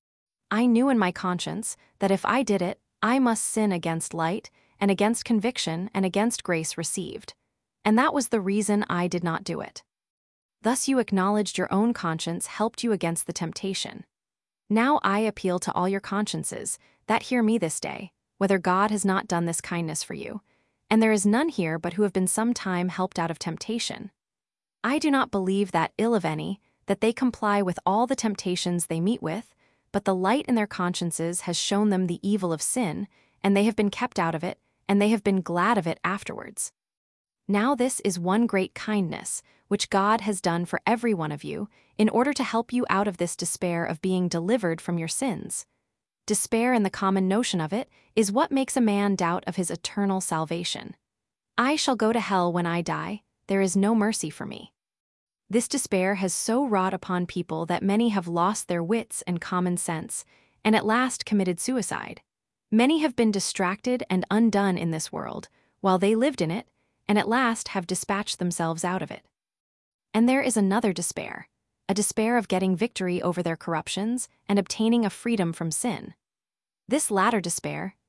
I knew in my conscience that if I did it, I must sin against light, and against conviction, and against grace received. And that was the reason I did not do it. Thus you acknowledged your own conscience helped you against the temptation. Now I appeal to all your consciences that hear me this day, whether God has not done this kindness for you, and there is none here but who have been some time helped out of temptation. I do not believe that ill of any, that they comply with all the temptations they meet with, but the light in their consciences has shown them the evil of sin, and they have been kept out of it, and they have been glad of it afterwards. Now this is one great kindness, which God has done for every one of you, in order to help you out of this despair of being delivered from your sins. Despair in the common notion of it is what makes a man doubt of his eternal salvation. I shall go to hell when I die, there is no mercy for me. This despair has so wrought upon people that many have lost their wits and common sense, and at last committed suicide. Many have been distracted and undone in this world, while they lived in it, and at last have dispatched themselves out of it. And there is another despair, a despair of getting victory over their corruptions and obtaining a freedom from sin. This latter despair,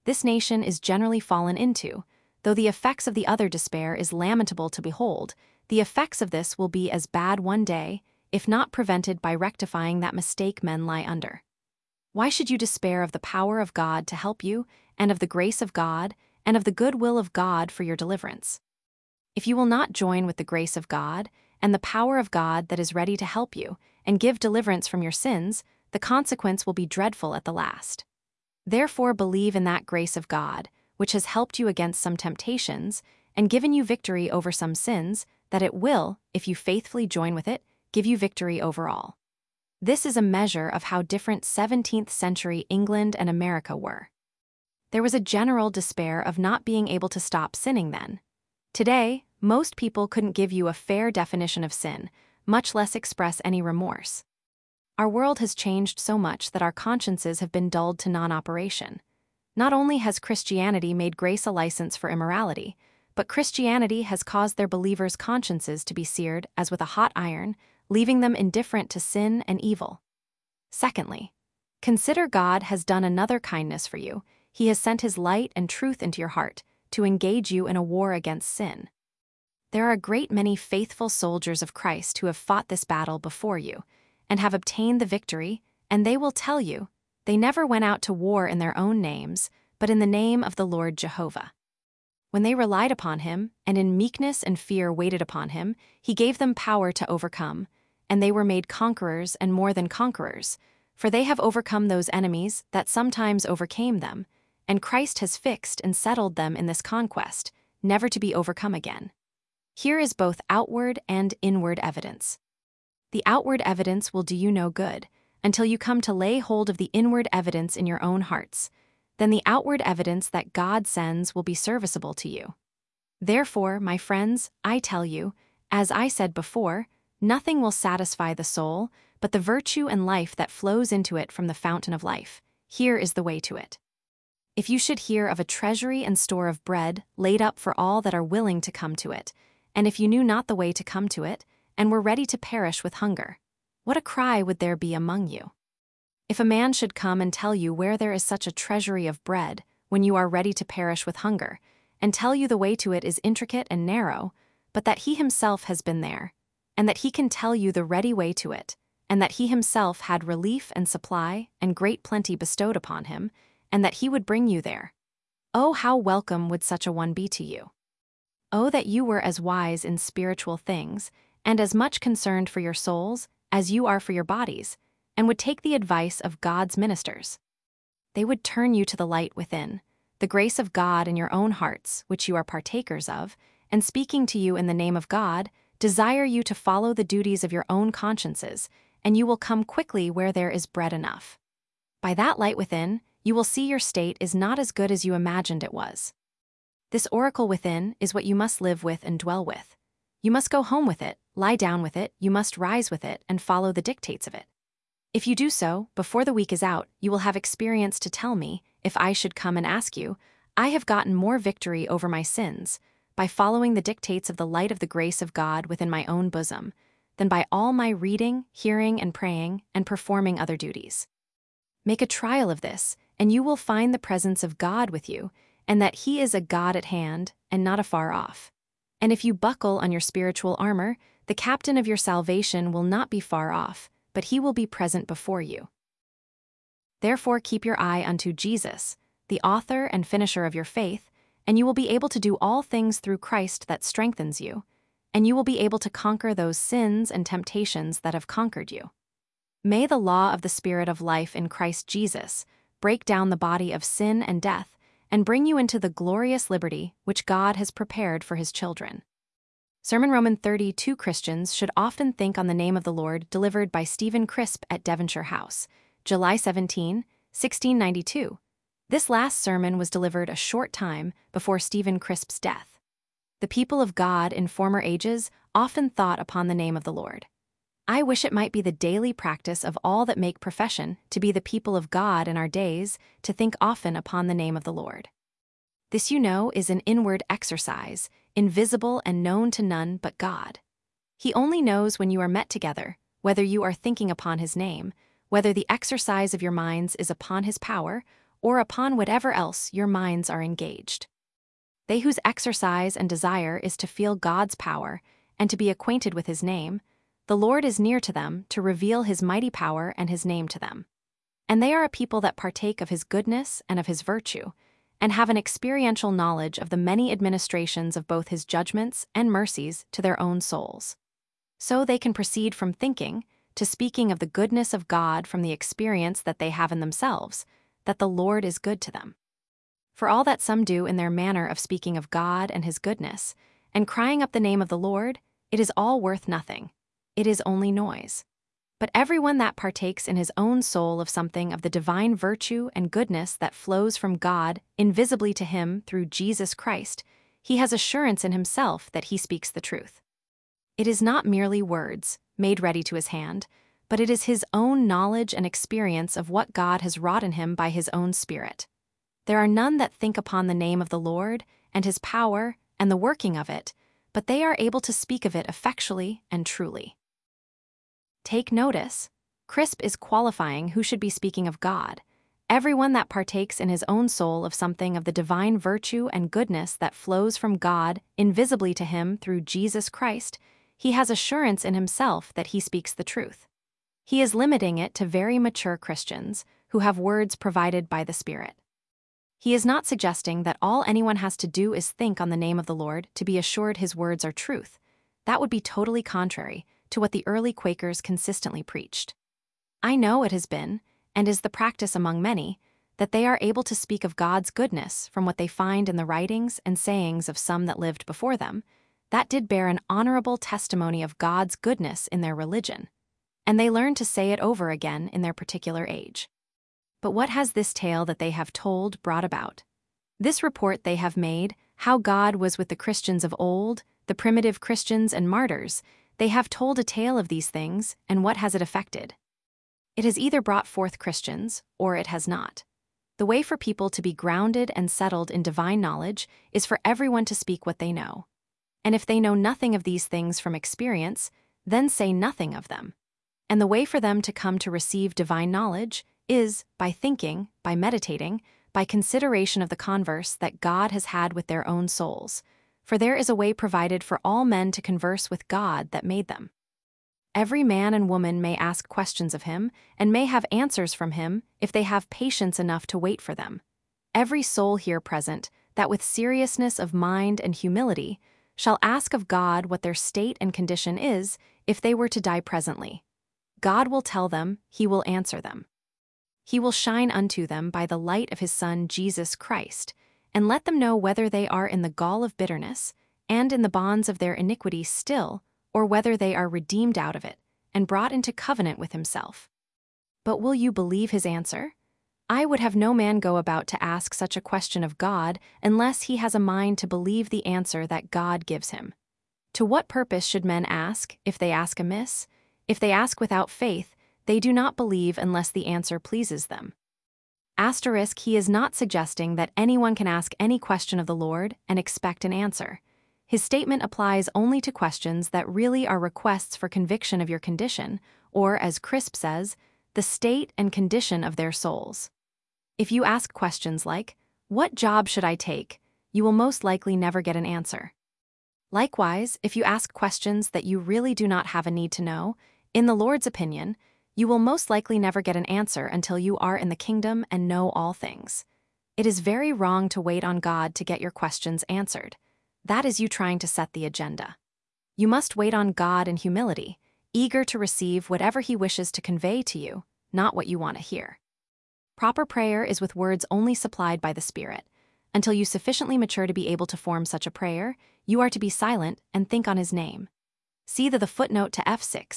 This nation is generally fallen into. Though the effects of the other despair is lamentable to behold, the effects of this will be as bad one day, if not prevented by rectifying that mistake men lie under. Why should you despair of the power of God to help you, and of the grace of God, and of the good will of God for your deliverance? If you will not join with the grace of God, and the power of God that is ready to help you, and give deliverance from your sins, the consequence will be dreadful at the last. Therefore believe in that grace of God, which has helped you against some temptations, and given you victory over some sins, that it will, if you faithfully join with it, give you victory over all. This is a measure of how different 17th century England and America were. There was a general despair of not being able to stop sinning then. Today, most people couldn't give you a fair definition of sin, much less express any remorse. Our world has changed so much that our consciences have been dulled to non-operation. Not only has Christianity made grace a license for immorality, but Christianity has caused their believers' consciences to be seared as with a hot iron, leaving them indifferent to sin and evil. Secondly, consider God has done another kindness for you. He has sent His light and truth into your heart to engage you in a war against sin. There are a great many faithful soldiers of Christ who have fought this battle before you, and have obtained the victory, and they will tell you, they never went out to war in their own names, but in the name of the Lord Jehovah. When they relied upon Him, and in meekness and fear waited upon Him, He gave them power to overcome, and they were made conquerors and more than conquerors, for they have overcome those enemies that sometimes overcame them, and Christ has fixed and settled them in this conquest, never to be overcome again. Here is both outward and inward evidence. The outward evidence will do you no good, until you come to lay hold of the inward evidence in your own hearts. Then the outward evidence that God sends will be serviceable to you. Therefore, my friends, I tell you, as I said before, nothing will satisfy the soul, but the virtue and life that flows into it from the fountain of life. Here is the way to it. If you should hear of a treasury and store of bread laid up for all that are willing to come to it, and if you knew not the way to come to it, and were ready to perish with hunger, what a cry would there be among you? If a man should come and tell you where there is such a treasury of bread, when you are ready to perish with hunger, and tell you the way to it is intricate and narrow, but that he himself has been there, and that he can tell you the ready way to it, and that he himself had relief and supply and great plenty bestowed upon him, and that he would bring you there. Oh, how welcome would such a one be to you! Oh, that you were as wise in spiritual things, and as much concerned for your souls as you are for your bodies, and would take the advice of God's ministers. They would turn you to the light within, the grace of God in your own hearts, which you are partakers of, and speaking to you in the name of God, desire you to follow the duties of your own consciences, and you will come quickly where there is bread enough. By that light within, you will see your state is not as good as you imagined it was. This oracle within is what you must live with and dwell with. You must go home with it, lie down with it, you must rise with it, and follow the dictates of it. If you do so, before the week is out, you will have experience to tell me, if I should come and ask you, I have gotten more victory over my sins, by following the dictates of the light of the grace of God within my own bosom, than by all my reading, hearing, and praying, and performing other duties. Make a trial of this, and you will find the presence of God with you, and that He is a God at hand, and not afar off. And if you buckle on your spiritual armor, the captain of your salvation will not be far off, but He will be present before you. Therefore keep your eye unto Jesus, the author and finisher of your faith, and you will be able to do all things through Christ that strengthens you, and you will be able to conquer those sins and temptations that have conquered you. May the law of the Spirit of life in Christ Jesus break down the body of sin and death, and bring you into the glorious liberty which God has prepared for His children. Sermon Roman 32 Christians should often think on the name of the Lord delivered by Stephen Crisp at Devonshire House, July 17, 1692. This last sermon was delivered a short time before Stephen Crisp's death. The people of God in former ages often thought upon the name of the Lord. I wish it might be the daily practice of all that make profession to be the people of God in our days to think often upon the name of the Lord. This, you know, is an inward exercise, invisible and known to none but God. He only knows when you are met together, whether you are thinking upon His name, whether the exercise of your minds is upon His power, or upon whatever else your minds are engaged. They whose exercise and desire is to feel God's power and to be acquainted with his name, the Lord is near to them to reveal his mighty power and his name to them. And they are a people that partake of his goodness and of his virtue, and have an experiential knowledge of the many administrations of both his judgments and mercies to their own souls. So they can proceed from thinking to speaking of the goodness of God from the experience that they have in themselves, that the Lord is good to them. For all that some do in their manner of speaking of God and his goodness, and crying up the name of the Lord, it is all worth nothing. It is only noise. But everyone that partakes in his own soul of something of the divine virtue and goodness that flows from God invisibly to him through Jesus Christ, he has assurance in himself that he speaks the truth. It is not merely words, made ready to his hand, but it is his own knowledge and experience of what God has wrought in him by his own Spirit. There are none that think upon the name of the Lord and his power and the working of it, but they are able to speak of it effectually and truly. Take notice, Crisp is qualifying who should be speaking of God. Everyone that partakes in his own soul of something of the divine virtue and goodness that flows from God invisibly to him through Jesus Christ, he has assurance in himself that he speaks the truth. He is limiting it to very mature Christians who have words provided by the Spirit. He is not suggesting that all anyone has to do is think on the name of the Lord to be assured his words are truth. That would be totally contrary to what the early Quakers consistently preached. I know it has been, and is the practice among many, that they are able to speak of God's goodness from what they find in the writings and sayings of some that lived before them, that did bear an honorable testimony of God's goodness in their religion, and they learned to say it over again in their particular age. But what has this tale that they have told brought about? This report they have made, how God was with the Christians of old, the primitive Christians and martyrs, they have told a tale of these things, and what has it effected? It has either brought forth Christians, or it has not. The way for people to be grounded and settled in divine knowledge is for everyone to speak what they know. And if they know nothing of these things from experience, then say nothing of them. And the way for them to come to receive divine knowledge is by thinking, by meditating, by consideration of the converse that God has had with their own souls. For there is a way provided for all men to converse with God that made them. Every man and woman may ask questions of him, and may have answers from him if they have patience enough to wait for them. Every soul here present, that with seriousness of mind and humility, shall ask of God what their state and condition is if they were to die presently. God will tell them, he will answer them. He will shine unto them by the light of his Son Jesus Christ, and let them know whether they are in the gall of bitterness, and in the bonds of their iniquity still, or whether they are redeemed out of it, and brought into covenant with himself. But will you believe his answer? I would have no man go about to ask such a question of God unless he has a mind to believe the answer that God gives him. To what purpose should men ask, if they ask amiss? If they ask without faith, they do not believe unless the answer pleases them. Asterisk, he is not suggesting that anyone can ask any question of the Lord and expect an answer. His statement applies only to questions that really are requests for conviction of your condition, or, as Crisp says, the state and condition of their souls. If you ask questions like, "What job should I take?" you will most likely never get an answer. Likewise, if you ask questions that you really do not have a need to know, in the Lord's opinion, you will most likely never get an answer until you are in the kingdom and know all things. It is very wrong to wait on God to get your questions answered. That is you trying to set the agenda. You must wait on God in humility, eager to receive whatever he wishes to convey to you, not what you want to hear. Proper prayer is with words only supplied by the Spirit. Until you sufficiently mature to be able to form such a prayer, you are to be silent and think on his name. See the footnote to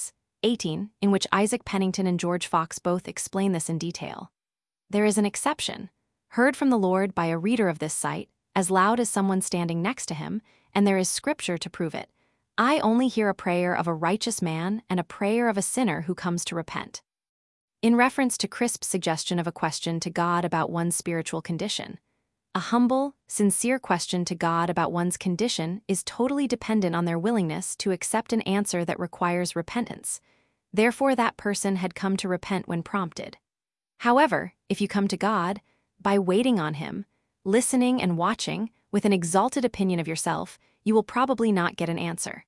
F6:18, in which Isaac Pennington and George Fox both explain this in detail. There is an exception, heard from the Lord by a reader of this site, as loud as someone standing next to him, and there is scripture to prove it. I only hear a prayer of a righteous man and a prayer of a sinner who comes to repent. In reference to Crisp's suggestion of a question to God about one's spiritual condition, a humble, sincere question to God about one's condition is totally dependent on their willingness to accept an answer that requires repentance. Therefore, that person had come to repent when prompted. However, if you come to God, By waiting on him, listening and watching, with an exalted opinion of yourself, you will probably not get an answer.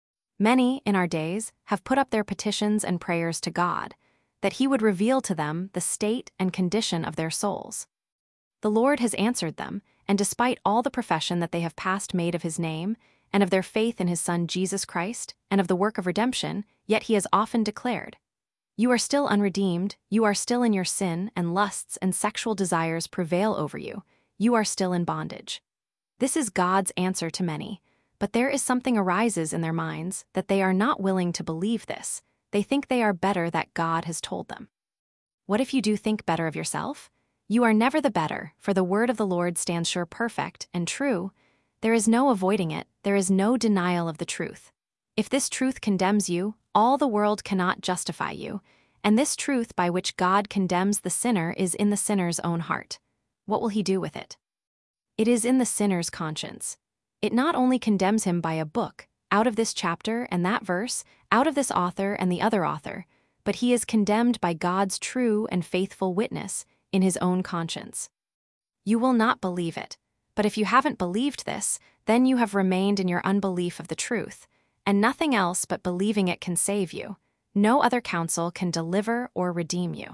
Many, in our days, have put up their petitions and prayers to God, that he would reveal to them the state and condition of their souls. The Lord has answered them, and despite all the profession that they have past made of his name, and of their faith in his Son Jesus Christ, and of the work of redemption, yet he has often declared, "You are still unredeemed, you are still in your sin, and lusts and sexual desires prevail over you, you are still in bondage." This is God's answer to many, but there is something arises in their minds that they are not willing to believe this. They think they are better that God has told them. What if you do think better of yourself? You are never the better, for the word of the Lord stands sure, perfect, and true. There is no avoiding it, there is no denial of the truth. If this truth condemns you, all the world cannot justify you, and this truth by which God condemns the sinner is in the sinner's own heart. What will he do with it? It is in the sinner's conscience. It not only condemns him by a book, out of this chapter and that verse, out of this author and the other author, but he is condemned by God's true and faithful witness in his own conscience. You will not believe it, but if you haven't believed this, then you have remained in your unbelief of the truth, and nothing else but believing it can save you. No other counsel can deliver or redeem you.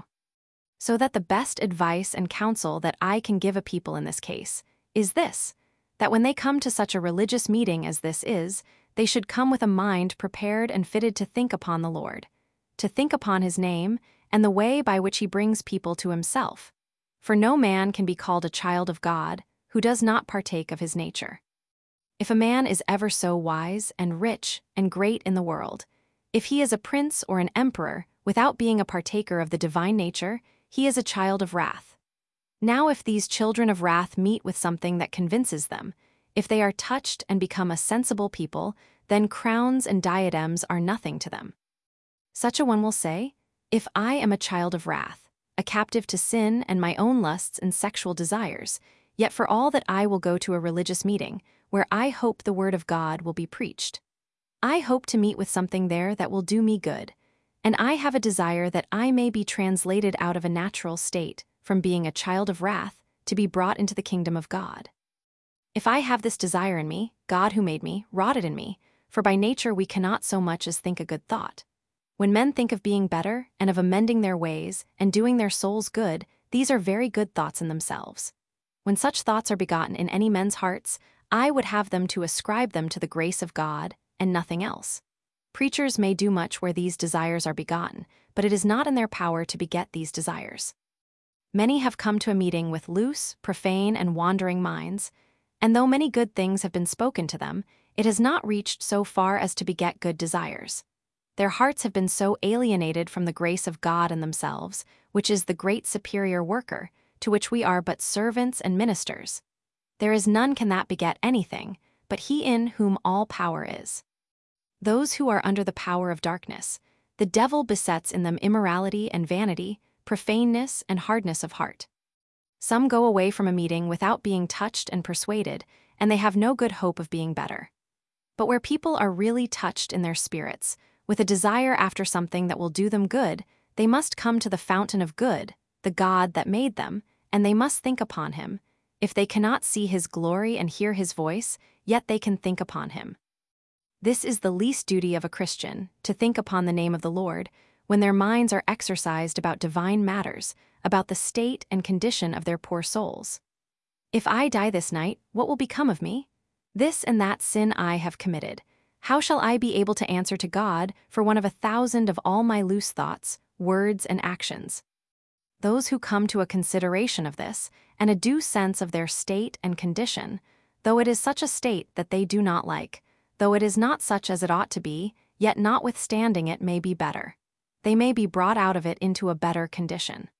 So that the best advice and counsel that I can give a people in this case is this, that when they come to such a religious meeting as this is, they should come with a mind prepared and fitted to think upon the Lord, to think upon his name, and the way by which he brings people to himself. For no man can be called a child of God who does not partake of his nature. If a man is ever so wise and rich and great in the world, if he is a prince or an emperor without being a partaker of the divine nature, he is a child of wrath. Now if these children of wrath meet with something that convinces them, if they are touched and become a sensible people, then crowns and diadems are nothing to them. Such a one will say, "If I am a child of wrath, a captive to sin and my own lusts and sexual desires, yet for all that I will go to a religious meeting, where I hope the word of God will be preached. I hope to meet with something there that will do me good, and I have a desire that I may be translated out of a natural state, from being a child of wrath, to be brought into the kingdom of God. If I have this desire in me, God who made me, wrought it in me, for by nature we cannot so much as think a good thought. When men think of being better, and of amending their ways, and doing their souls good, these are very good thoughts in themselves. When such thoughts are begotten in any men's hearts, I would have them to ascribe them to the grace of God, and nothing else. Preachers may do much where these desires are begotten, but it is not in their power to beget these desires. Many have come to a meeting with loose, profane, and wandering minds, and though many good things have been spoken to them, it has not reached so far as to beget good desires. Their hearts have been so alienated from the grace of God in themselves, which is the great superior worker, to which we are but servants and ministers. There is none can that beget anything, but he in whom all power is. Those who are under the power of darkness, the devil besets in them immorality and vanity, profaneness and hardness of heart. Some go away from a meeting without being touched and persuaded, and they have no good hope of being better. But where people are really touched in their spirits, with a desire after something that will do them good, they must come to the fountain of good, the God that made them, and they must think upon him. If they cannot see his glory and hear his voice, yet they can think upon him. This is the least duty of a Christian, to think upon the name of the Lord, when their minds are exercised about divine matters, about the state and condition of their poor souls. If I die this night, what will become of me? This and that sin I have committed. How shall I be able to answer to God for one of 1,000 of all my loose thoughts, words, and actions? Those who come to a consideration of this, and a due sense of their state and condition, though it is such a state that they do not like, though it is not such as it ought to be, yet notwithstanding it may be better. They may be brought out of it into a better condition.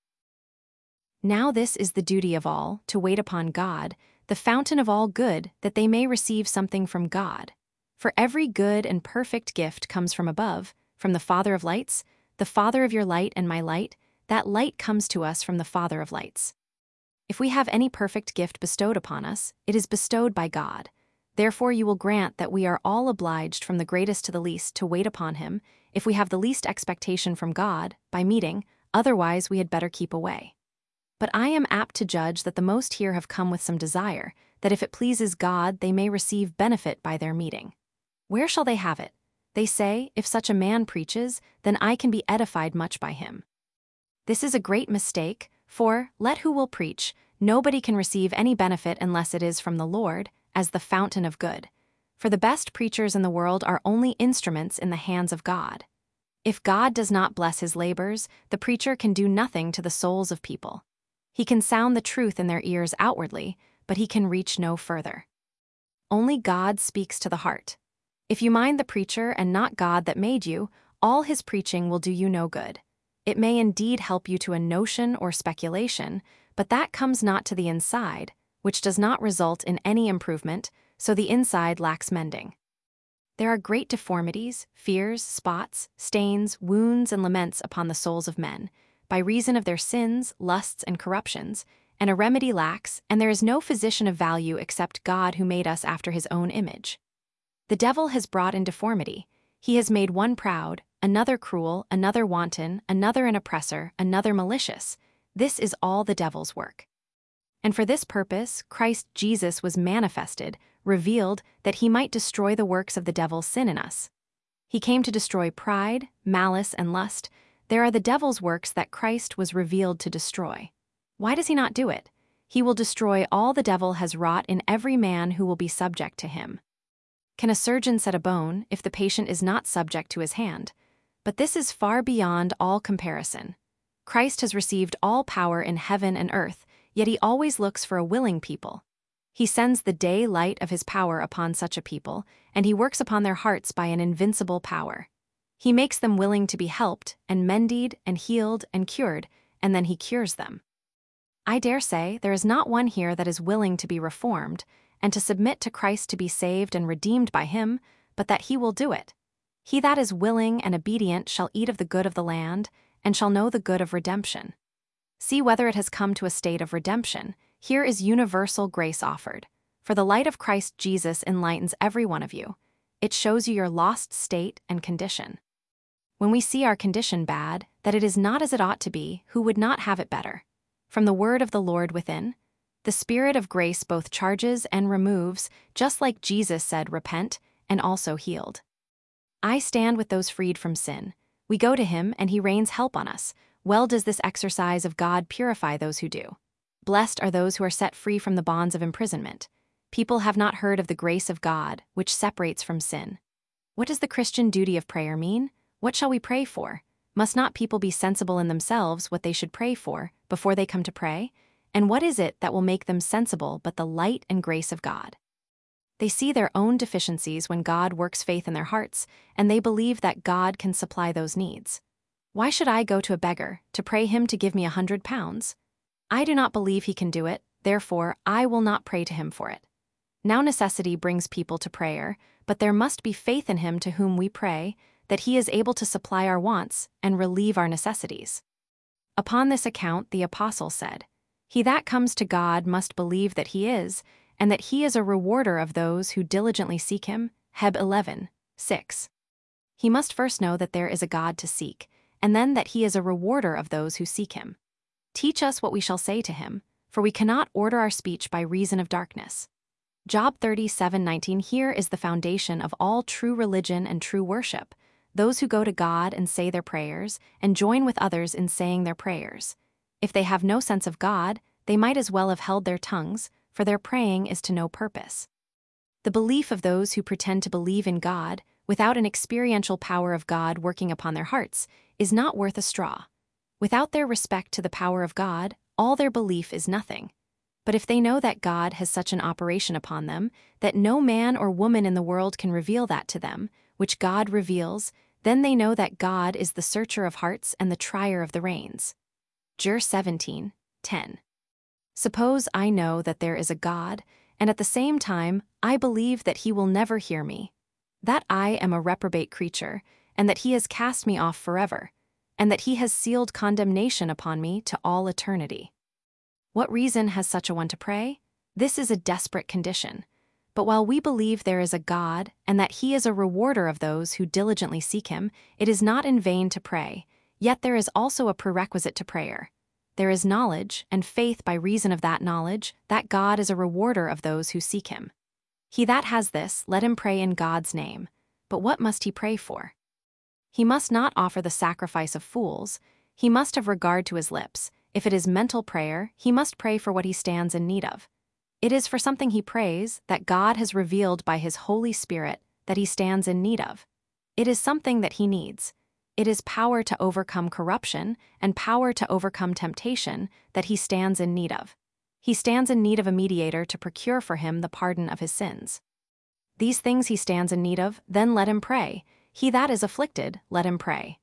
Now this is the duty of all, to wait upon God, the fountain of all good, that they may receive something from God. For every good and perfect gift comes from above, from the Father of lights, the Father of your light and my light. That light comes to us from the Father of lights. If we have any perfect gift bestowed upon us, it is bestowed by God. Therefore you will grant that we are all obliged from the greatest to the least to wait upon him, if we have the least expectation from God, by meeting, otherwise we had better keep away. But I am apt to judge that the most here have come with some desire, that if it pleases God they may receive benefit by their meeting. Where shall they have it? They say, if such a man preaches, then I can be edified much by him. This is a great mistake, for, let who will preach, nobody can receive any benefit unless it is from the Lord, as the fountain of good. For the best preachers in the world are only instruments in the hands of God. If God does not bless his labors, the preacher can do nothing to the souls of people. He can sound the truth in their ears outwardly, but he can reach no further. Only God speaks to the heart. If you mind the preacher and not God that made you, all his preaching will do you no good. It may indeed help you to a notion or speculation, but that comes not to the inside, which does not result in any improvement, so the inside lacks mending. There are great deformities, fears, spots, stains, wounds, and laments upon the souls of men, by reason of their sins, lusts, and corruptions, and a remedy lacks, and there is no physician of value except God who made us after his own image. The devil has brought in deformity. He has made one proud, another cruel, another wanton, another an oppressor, another malicious. This is all the devil's work. And for this purpose Christ Jesus was manifested, revealed, that he might destroy the works of the devil's sin in us. He came to destroy pride, malice, and lust. There are the devil's works that Christ was revealed to destroy. Why does he not do it? He will destroy all the devil has wrought in every man who will be subject to him. Can a surgeon set a bone if the patient is not subject to his hand? But this is far beyond all comparison. Christ has received all power in heaven and earth, yet he always looks for a willing people. He sends the day light of his power upon such a people, and he works upon their hearts by an invincible power. He makes them willing to be helped, and mended, and healed, and cured, and then he cures them. I dare say there is not one here that is willing to be reformed, and to submit to Christ to be saved and redeemed by him, but that he will do it. He that is willing and obedient shall eat of the good of the land, and shall know the good of redemption. See whether it has come to a state of redemption. Here is universal grace offered. For the light of Christ Jesus enlightens every one of you. It shows you your lost state and condition. When we see our condition bad, that it is not as it ought to be, who would not have it better? From the word of the Lord within, the Spirit of grace both charges and removes, just like Jesus said, repent, and also healed. I stand with those freed from sin. We go to him, and he rains help on us. Well does this exercise of God purify those who do. Blessed are those who are set free from the bonds of imprisonment. People have not heard of the grace of God, which separates from sin. What does the Christian duty of prayer mean? What shall we pray for? Must not people be sensible in themselves what they should pray for, before they come to pray? And what is it that will make them sensible but the light and grace of God? They see their own deficiencies when God works faith in their hearts, and they believe that God can supply those needs. Why should I go to a beggar, to pray him to give me £100? I do not believe he can do it, therefore I will not pray to him for it. Now necessity brings people to prayer, but there must be faith in him to whom we pray, that he is able to supply our wants and relieve our necessities. Upon this account the apostle said, he that comes to God must believe that he is, and that he is a rewarder of those who diligently seek him. Heb 11:6. He must first know that there is a God to seek, and then that he is a rewarder of those who seek him. Teach us what we shall say to him, for we cannot order our speech by reason of darkness. Job 37:19. Here is the foundation of all true religion and true worship, those who go to God and say their prayers, and join with others in saying their prayers. If they have no sense of God, they might as well have held their tongues, for their praying is to no purpose. The belief of those who pretend to believe in God, without an experiential power of God working upon their hearts, is not worth a straw. Without their respect to the power of God, all their belief is nothing. But if they know that God has such an operation upon them, that no man or woman in the world can reveal that to them, which God reveals, then they know that God is the searcher of hearts and the trier of the reins. Jer 17:10. Suppose I know that there is a God, and at the same time I believe that he will never hear me, that I am a reprobate creature, and that he has cast me off forever, and that he has sealed condemnation upon me to all eternity. What reason has such a one to pray? This is a desperate condition. But while we believe there is a God, and that he is a rewarder of those who diligently seek him, it is not in vain to pray, yet there is also a prerequisite to prayer. there is knowledge and faith by reason of that knowledge, that God is a rewarder of those who seek him. He that has this, let him pray in God's name. But what must he pray for? He must not offer the sacrifice of fools. He must have regard to his lips. If it is mental prayer, he must pray for what he stands in need of. It is for something he prays that God has revealed by his Holy Spirit that he stands in need of. It is something that he needs. It is power to overcome corruption and power to overcome temptation that he stands in need of. He stands in need of a mediator to procure for him the pardon of his sins. These things he stands in need of, then let him pray. He that is afflicted, let him pray.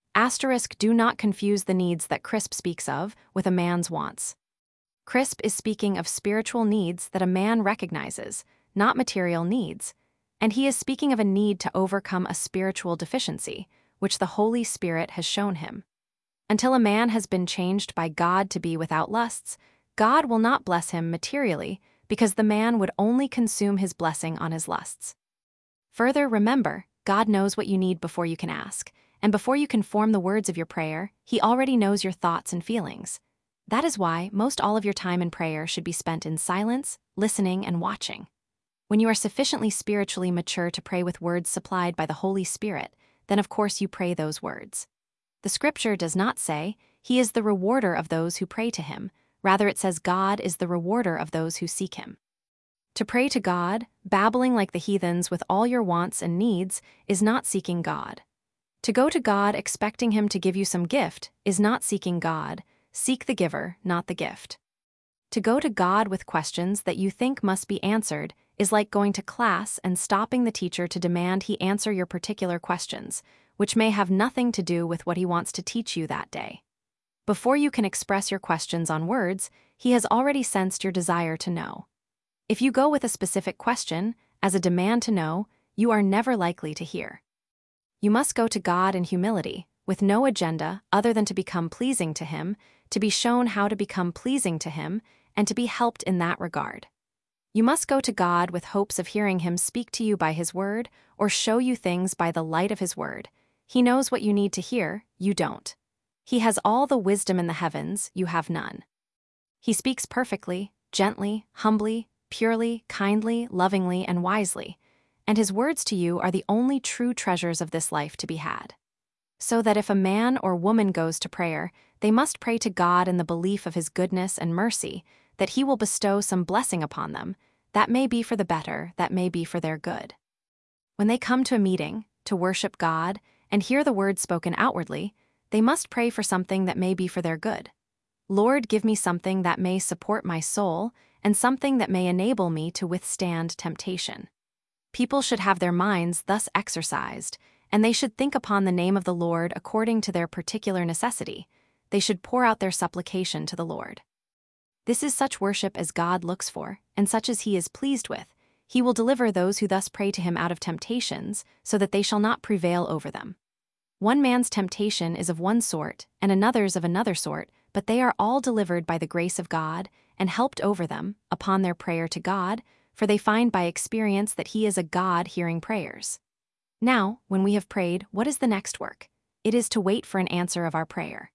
Do not confuse the needs that Crisp speaks of with a man's wants. Crisp is speaking of spiritual needs that a man recognizes, not material needs, and he is speaking of a need to overcome a spiritual deficiency, which the Holy Spirit has shown him. Until a man has been changed by God to be without lusts, God will not bless him materially, because the man would only consume his blessing on his lusts. Further, remember, God knows what you need before you can ask, and before you can form the words of your prayer, he already knows your thoughts and feelings. That is why most all of your time in prayer should be spent in silence, listening, and watching. When you are sufficiently spiritually mature to pray with words supplied by the Holy Spirit, then of course you pray those words. The scripture does not say, he is the rewarder of those who pray to him. Rather, it says God is the rewarder of those who seek him. To pray to God, babbling like the heathens with all your wants and needs, is not seeking God. To go to God expecting him to give you some gift is not seeking God. Seek the giver, not the gift. To go to God with questions that you think must be answered is like going to class and stopping the teacher to demand he answer your particular questions, which may have nothing to do with what he wants to teach you that day. Before you can express your questions on words, he has already sensed your desire to know. If you go with a specific question, as a demand to know, you are never likely to hear. You must go to God in humility, with no agenda other than to become pleasing to him, to be shown how to become pleasing to him, and to be helped in that regard. You must go to God with hopes of hearing him speak to you by his word, or show you things by the light of his word. He knows what you need to hear, you don't. He has all the wisdom in the heavens, you have none. He speaks perfectly, gently, humbly, purely, kindly, lovingly, and wisely, and his words to you are the only true treasures of this life to be had. So that if a man or woman goes to prayer, they must pray to God in the belief of his goodness and mercy, that he will bestow some blessing upon them. That may be for the better, that may be for their good. When they come to a meeting, to worship God, and hear the word spoken outwardly, they must pray for something that may be for their good. Lord, give me something that may support my soul, and something that may enable me to withstand temptation. People should have their minds thus exercised, and they should think upon the name of the Lord according to their particular necessity. They should pour out their supplication to the Lord. This is such worship as God looks for, and such as he is pleased with. He will deliver those who thus pray to him out of temptations, so that they shall not prevail over them. One man's temptation is of one sort, and another's of another sort, but they are all delivered by the grace of God, and helped over them, upon their prayer to God, for they find by experience that he is a God hearing prayers. Now, when we have prayed, what is the next work? It is to wait for an answer of our prayer.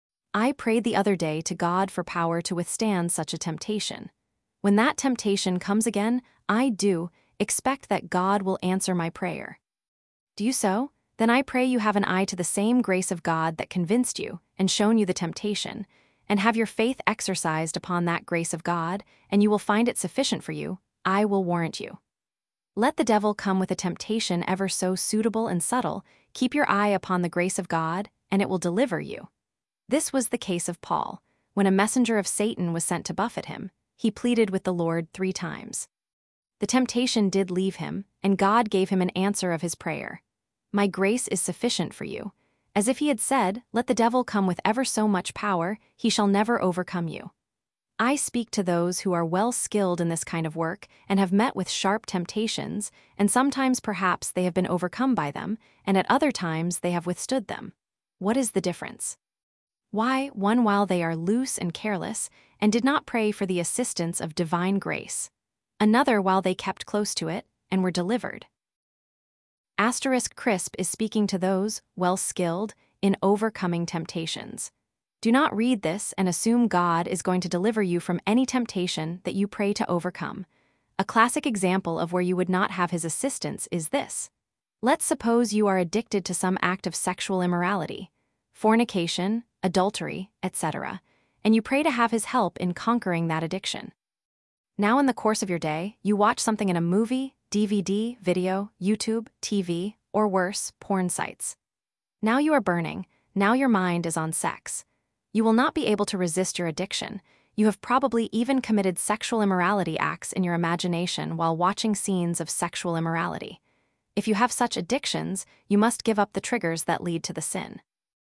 I prayed the other day to God for power to withstand such a temptation. When that temptation comes again, I do expect that God will answer my prayer. Do you so? Then I pray you have an eye to the same grace of God that convinced you and shown you the temptation, and have your faith exercised upon that grace of God, and you will find it sufficient for you, I will warrant you. Let the devil come with a temptation ever so suitable and subtle, keep your eye upon the grace of God, and it will deliver you. This was the case of Paul. When a messenger of Satan was sent to buffet him, he pleaded with the Lord 3 times. The temptation did leave him, and God gave him an answer of his prayer. My grace is sufficient for you. As if he had said, let the devil come with ever so much power, he shall never overcome you. I speak to those who are well skilled in this kind of work and have met with sharp temptations, and sometimes perhaps they have been overcome by them, and at other times they have withstood them. What is the difference? Why, one while they are loose and careless, and did not pray for the assistance of divine grace. Another while they kept close to it, and were delivered. Crisp is speaking to those, well skilled, in overcoming temptations. Do not read this and assume God is going to deliver you from any temptation that you pray to overcome. A classic example of where you would not have his assistance is this. Let's suppose you are addicted to some act of sexual immorality, fornication, adultery, etc., and you pray to have his help in conquering that addiction. Now in the course of your day, you watch something in a movie, DVD, video, YouTube, TV, or worse, porn sites. Now you are burning, now your mind is on sex. You will not be able to resist your addiction. You have probably even committed sexual immorality acts in your imagination while watching scenes of sexual immorality. If you have such addictions, you must give up the triggers that lead to the sin.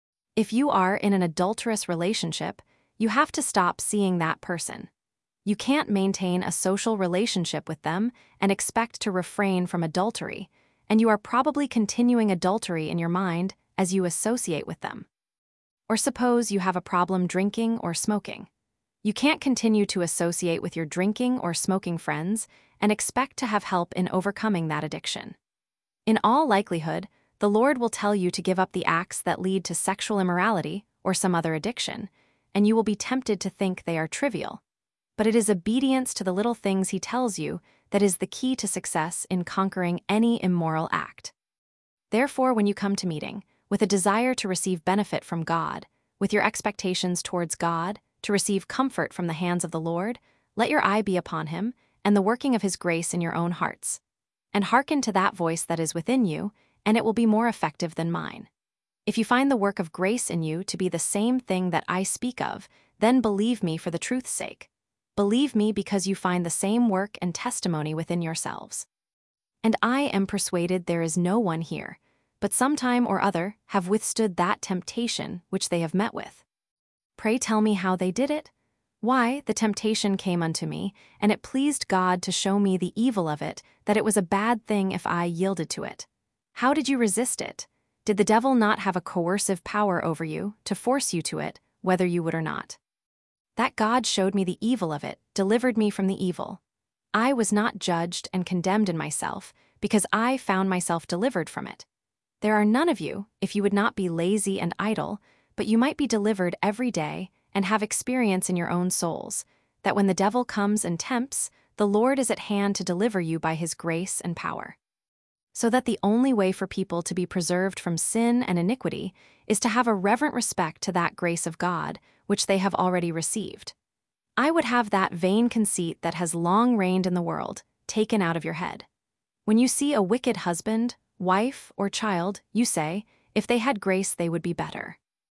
If you are in an adulterous relationship, you have to stop seeing that person. You can't maintain a social relationship with them and expect to refrain from adultery, and you are probably continuing adultery in your mind as you associate with them. Or suppose you have a problem drinking or smoking. You can't continue to associate with your drinking or smoking friends and expect to have help in overcoming that addiction. In all likelihood, the Lord will tell you to give up the acts that lead to sexual immorality or some other addiction, and you will be tempted to think they are trivial. But it is obedience to the little things he tells you that is the key to success in conquering any immoral act. Therefore, when you come to meeting, with a desire to receive benefit from God, with your expectations towards God, to receive comfort from the hands of the Lord, let your eye be upon him and the working of his grace in your own hearts. And hearken to that voice that is within you, and it will be more effective than mine. If you find the work of grace in you to be the same thing that I speak of, then believe me for the truth's sake. Believe me because you find the same work and testimony within yourselves. And I am persuaded there is no one here, but sometime or other have withstood that temptation which they have met with. Pray tell me how they did it? Why, the temptation came unto me, and it pleased God to show me the evil of it, that it was a bad thing if I yielded to it. How did you resist it? Did the devil not have a coercive power over you, to force you to it, whether you would or not? That God showed me the evil of it, delivered me from the evil. I was not judged and condemned in myself, because I found myself delivered from it. There are none of you, if you would not be lazy and idle, but you might be delivered every day, and have experience in your own souls, that when the devil comes and tempts, the Lord is at hand to deliver you by his grace and power. So that the only way for people to be preserved from sin and iniquity is to have a reverent respect to that grace of God, which they have already received. I would have that vain conceit that has long reigned in the world taken out of your head. When you see a wicked husband, wife, or child, you say, if they had grace they would be better.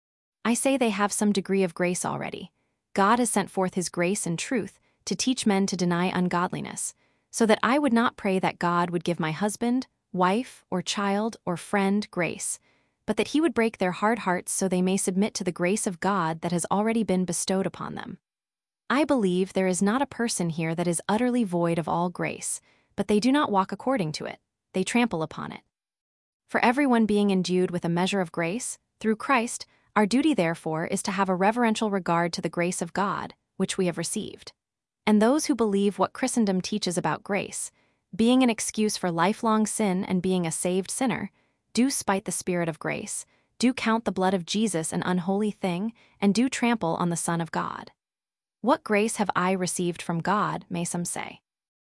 I say they have some degree of grace already. God has sent forth his grace and truth to teach men to deny ungodliness, so that I would not pray that God would give my husband, wife, or child, or friend grace, but that he would break their hard hearts so they may submit to the grace of God that has already been bestowed upon them. I believe there is not a person here that is utterly void of all grace, but they do not walk according to it, they trample upon it. For everyone being endued with a measure of grace, through Christ, our duty therefore is to have a reverential regard to the grace of God, which we have received. And those who believe what Christendom teaches about grace, being an excuse for lifelong sin and being a saved sinner, do spite the Spirit of grace, do count the blood of Jesus an unholy thing, and do trample on the Son of God. What grace have I received from God, may some say.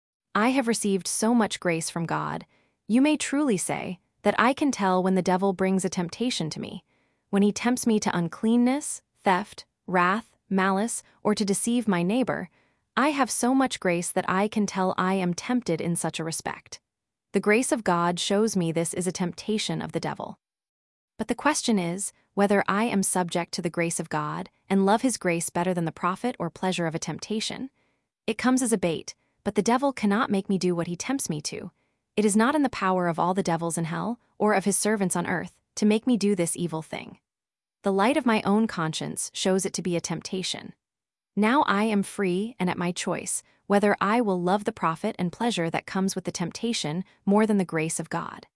I have received so much grace from God, you may truly say, that I can tell when the devil brings a temptation to me, when he tempts me to uncleanness, theft, wrath, malice, or to deceive my neighbor. I have so much grace that I can tell I am tempted in such a respect. The grace of God shows me this is a temptation of the devil. But the question is, whether I am subject to the grace of God and love his grace better than the profit or pleasure of a temptation. It comes as a bait, but the devil cannot make me do what he tempts me to. It is not in the power of all the devils in hell, or of his servants on earth, to make me do this evil thing. The light of my own conscience shows it to be a temptation. Now I am free and at my choice, whether I will love the profit and pleasure that comes with the temptation more than the grace of God.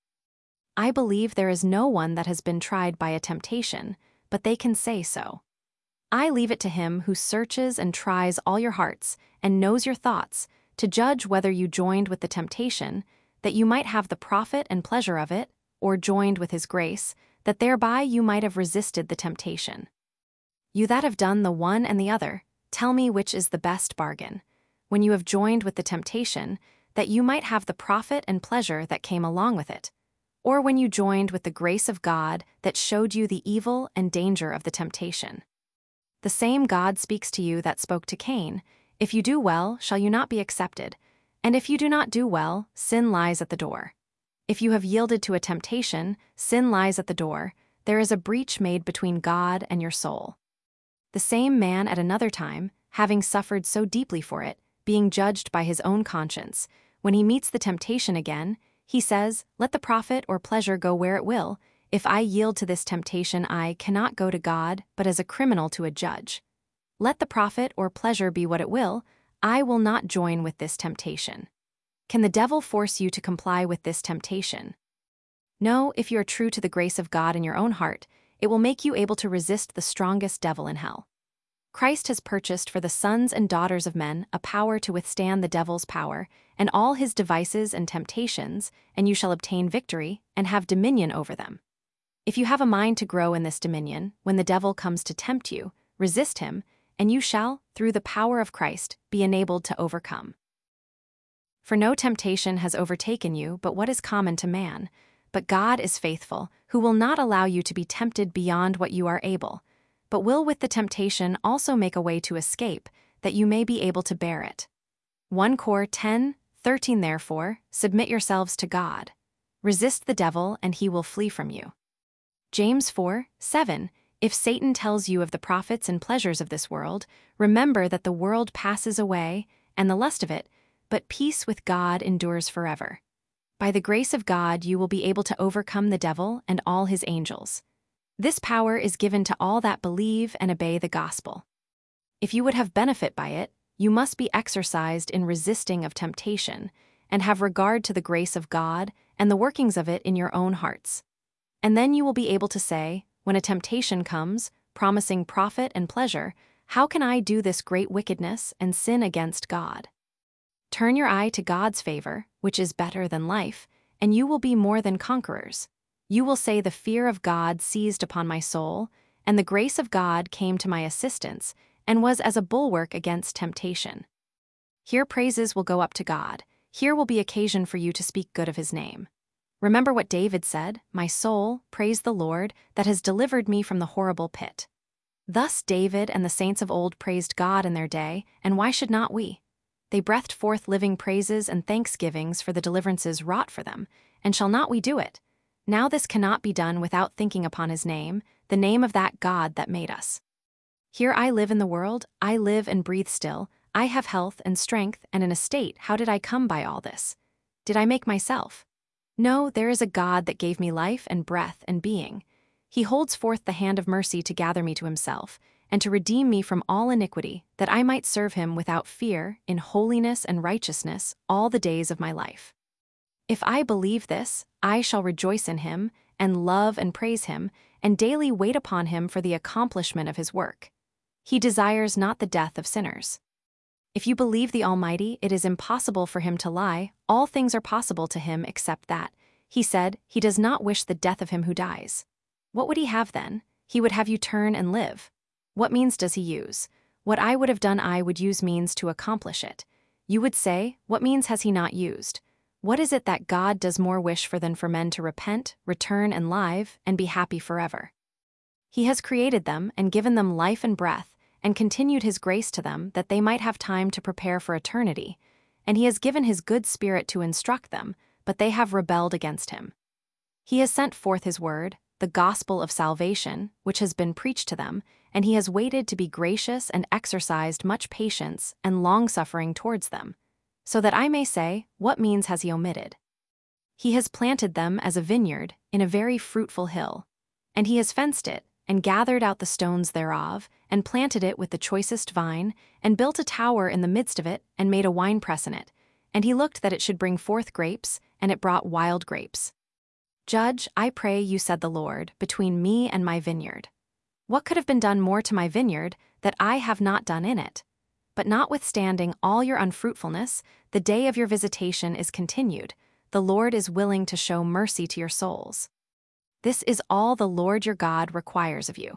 I believe there is no one that has been tried by a temptation, but they can say so. I leave it to him who searches and tries all your hearts and knows your thoughts, to judge whether you joined with the temptation, that you might have the profit and pleasure of it, or joined with his grace, that thereby you might have resisted the temptation. You that have done the one and the other, tell me which is the best bargain, when you have joined with the temptation, that you might have the profit and pleasure that came along with it, or when you joined with the grace of God that showed you the evil and danger of the temptation. The same God speaks to you that spoke to Cain, if you do well, shall you not be accepted, and if you do not do well, sin lies at the door. If you have yielded to a temptation, sin lies at the door, there is a breach made between God and your soul. The same man at another time, having suffered so deeply for it, being judged by his own conscience, when he meets the temptation again, he says, let the profit or pleasure go where it will. If I yield to this temptation, I cannot go to God, but as a criminal to a judge. Let the profit or pleasure be what it will, I will not join with this temptation. Can the devil force you to comply with this temptation? No, if you are true to the grace of God in your own heart, it will make you able to resist the strongest devil in hell. Christ has purchased for the sons and daughters of men a power to withstand the devil's power and all his devices and temptations, and you shall obtain victory and have dominion over them. If you have a mind to grow in this dominion, when the devil comes to tempt you, resist him, and you shall, through the power of Christ, be enabled to overcome. For no temptation has overtaken you but what is common to man, but God is faithful, who will not allow you to be tempted beyond what you are able, but will with the temptation also make a way to escape, that you may be able to bear it. 1 Cor 10:13 Therefore, submit yourselves to God. Resist the devil, and he will flee from you. James 4:7 If Satan tells you of the profits and pleasures of this world, remember that the world passes away, and the lust of it, but peace with God endures forever. By the grace of God you will be able to overcome the devil and all his angels. This power is given to all that believe and obey the gospel. If you would have benefit by it, you must be exercised in resisting of temptation, and have regard to the grace of God and the workings of it in your own hearts. And then you will be able to say, when a temptation comes, promising profit and pleasure, how can I do this great wickedness and sin against God? Turn your eye to God's favor, which is better than life, and you will be more than conquerors. You will say the fear of God seized upon my soul, and the grace of God came to my assistance, and was as a bulwark against temptation. Here praises will go up to God. Here will be occasion for you to speak good of his name. Remember what David said, my soul, praise the Lord, that has delivered me from the horrible pit. Thus David and the saints of old praised God in their day, and why should not we? They breathed forth living praises and thanksgivings for the deliverances wrought for them, and shall not we do it? Now this cannot be done without thinking upon his name, the name of that God that made us. Here I live in the world, I live and breathe still, I have health and strength and an estate. How did I come by all this? Did I make myself? No, there is a God that gave me life and breath and being. He holds forth the hand of mercy to gather me to himself, and to redeem me from all iniquity, that I might serve him without fear, in holiness and righteousness, all the days of my life. If I believe this, I shall rejoice in him, and love and praise him, and daily wait upon him for the accomplishment of his work. He desires not the death of sinners. If you believe the Almighty, it is impossible for him to lie. All things are possible to him except that. He said, he does not wish the death of him who dies. What would he have then? He would have you turn and live. What means does he use? What I would have done, I would use means to accomplish it. You would say, what means has he not used? What is it that God does more wish for than for men to repent, return and live, and be happy forever? He has created them and given them life and breath, and continued his grace to them that they might have time to prepare for eternity, and he has given his good Spirit to instruct them, but they have rebelled against him. He has sent forth his word, the gospel of salvation, which has been preached to them, and he has waited to be gracious and exercised much patience and long-suffering towards them, so that I may say, what means has he omitted? He has planted them as a vineyard in a very fruitful hill, and he has fenced it, and gathered out the stones thereof, and planted it with the choicest vine, and built a tower in the midst of it, and made a winepress in it. And he looked that it should bring forth grapes, and it brought wild grapes. Judge, I pray you, said the Lord, between me and my vineyard. What could have been done more to my vineyard, that I have not done in it? But notwithstanding all your unfruitfulness, the day of your visitation is continued. The Lord is willing to show mercy to your souls. This is all the Lord your God requires of you,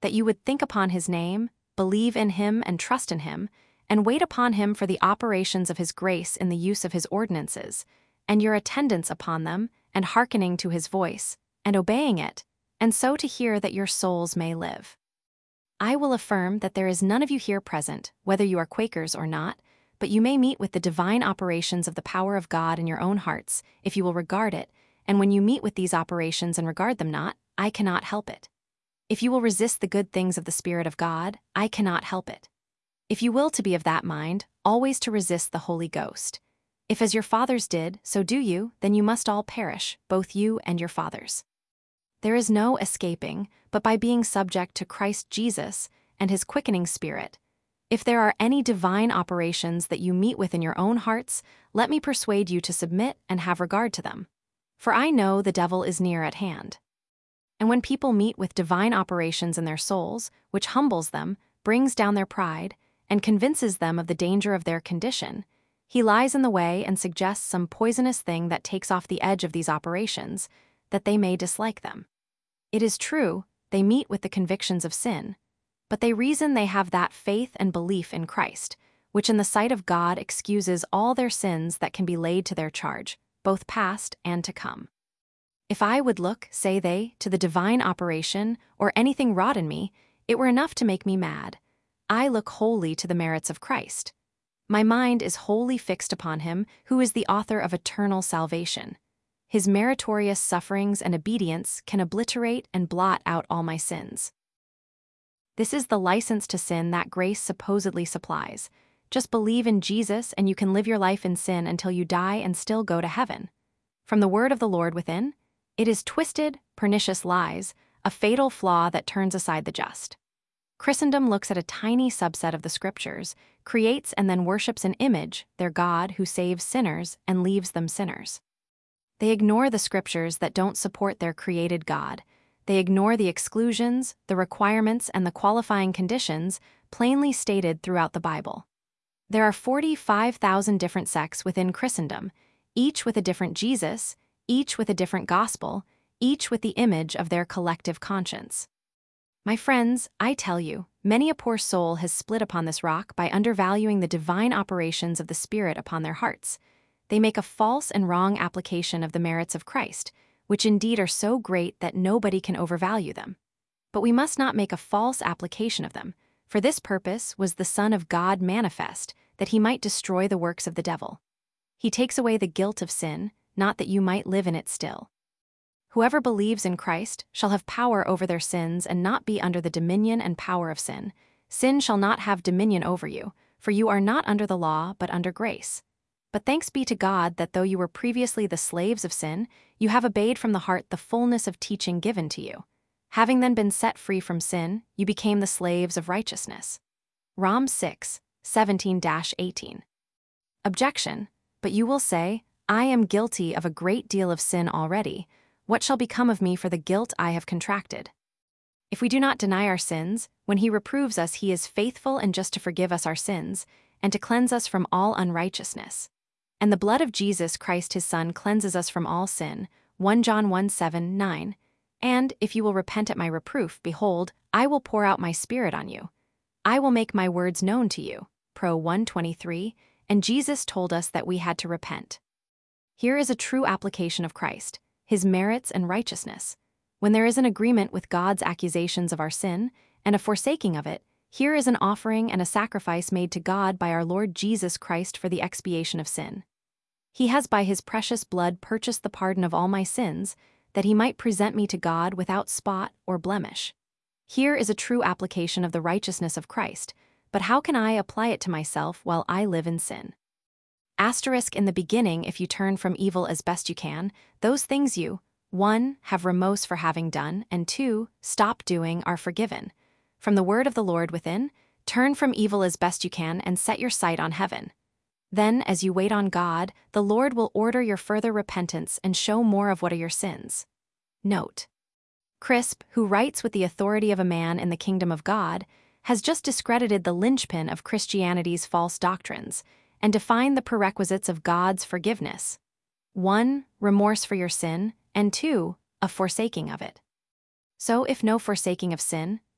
that you would think upon his name, believe in him and trust in him, and wait upon him for the operations of his grace in the use of his ordinances, and your attendance upon them, and hearkening to his voice, and obeying it, and so to hear that your souls may live. I will affirm that there is none of you here present, whether you are Quakers or not, but you may meet with the divine operations of the power of God in your own hearts, if you will regard it, and when you meet with these operations and regard them not, I cannot help it. If you will resist the good things of the Spirit of God, I cannot help it. If you will to be of that mind, always to resist the Holy Ghost. If as your fathers did, so do you, then you must all perish, both you and your fathers. There is no escaping, but by being subject to Christ Jesus and his quickening Spirit. If there are any divine operations that you meet with in your own hearts, let me persuade you to submit and have regard to them. For I know the devil is near at hand. And when people meet with divine operations in their souls, which humbles them, brings down their pride, and convinces them of the danger of their condition, he lies in the way and suggests some poisonous thing that takes off the edge of these operations, that they may dislike them. It is true, they meet with the convictions of sin, but they reason they have that faith and belief in Christ, which in the sight of God excuses all their sins that can be laid to their charge, both past and to come. If I would look, say they, to the divine operation, or anything wrought in me, it were enough to make me mad. I look wholly to the merits of Christ. My mind is wholly fixed upon him who is the author of eternal salvation. His meritorious sufferings and obedience can obliterate and blot out all my sins. This is the license to sin that grace supposedly supplies. Just believe in Jesus and you can live your life in sin until you die and still go to heaven. From the word of the Lord within, it is twisted, pernicious lies, a fatal flaw that turns aside the just. Christendom looks at a tiny subset of the scriptures, creates and then worships an image, their God who saves sinners and leaves them sinners. They ignore the scriptures that don't support their created God. They ignore the exclusions, the requirements, and the qualifying conditions plainly stated throughout the Bible. There are 45,000 different sects within Christendom, each with a different Jesus, each with a different gospel, each with the image of their collective conscience. My friends, I tell you, many a poor soul has split upon this rock by undervaluing the divine operations of the Spirit upon their hearts. They make a false and wrong application of the merits of Christ, which indeed are so great that nobody can overvalue them. But we must not make a false application of them. For this purpose was the Son of God manifest, that he might destroy the works of the devil. He takes away the guilt of sin, not that you might live in it still. Whoever believes in Christ shall have power over their sins and not be under the dominion and power of sin. Sin shall not have dominion over you, for you are not under the law but under grace. But thanks be to God that though you were previously the slaves of sin, you have obeyed from the heart the fullness of teaching given to you. Having then been set free from sin, you became the slaves of righteousness. Rom 6, 17-18. Objection. But you will say, I am guilty of a great deal of sin already. What shall become of me for the guilt I have contracted? If we do not deny our sins, when he reproves us, he is faithful and just to forgive us our sins, and to cleanse us from all unrighteousness. And the blood of Jesus Christ his Son cleanses us from all sin. 1 John 1:7-9. And, if you will repent at my reproof, behold, I will pour out my Spirit on you. I will make my words known to you. Pro 1:23. And Jesus told us that we had to repent. Here is a true application of Christ, his merits and righteousness. When there is an agreement with God's accusations of our sin, and a forsaking of it, here is an offering and a sacrifice made to God by our Lord Jesus Christ for the expiation of sin. He has by his precious blood purchased the pardon of all my sins, that he might present me to God without spot or blemish. Here is a true application of the righteousness of Christ, but how can I apply it to myself while I live in sin? Asterisk in the beginning, if you turn from evil as best you can, those things you, 1. Have remorse for having done, and 2. Stop doing are forgiven. From the word of the Lord within, turn from evil as best you can and set your sight on heaven. Then, as you wait on God, the Lord will order your further repentance and show more of what are your sins. Note. Crisp, who writes with the authority of a man in the kingdom of God, has just discredited the linchpin of Christianity's false doctrines and defined the prerequisites of God's forgiveness. 1. Remorse for your sin, and 2. A forsaking of it. So if no forsaking of sin,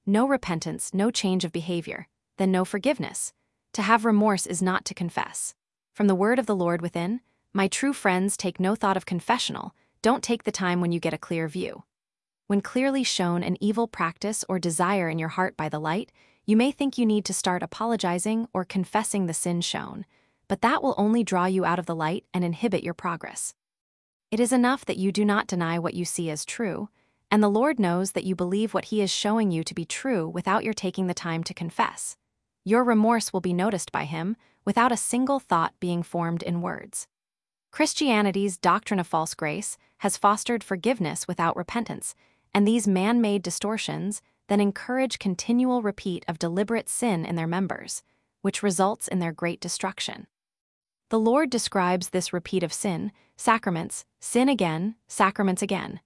no repentance, no change of behavior, then no forgiveness. To have remorse is not to confess. From the word of the Lord within, my true friends, take no thought of confessional, don't take the time when you get a clear view. When clearly shown an evil practice or desire in your heart by the light, you may think you need to start apologizing or confessing the sin shown, but that will only draw you out of the light and inhibit your progress. It is enough that you do not deny what you see as true, and the Lord knows that you believe what He is showing you to be true without your taking the time to confess. Your remorse will be noticed by Him without a single thought being formed in words. Christianity's doctrine of false grace has fostered forgiveness without repentance, and these man-made distortions then encourage continual repeat of deliberate sin in their members, which results in their great destruction. The Lord describes this repeat of sin, sacraments, sin again, sacraments again,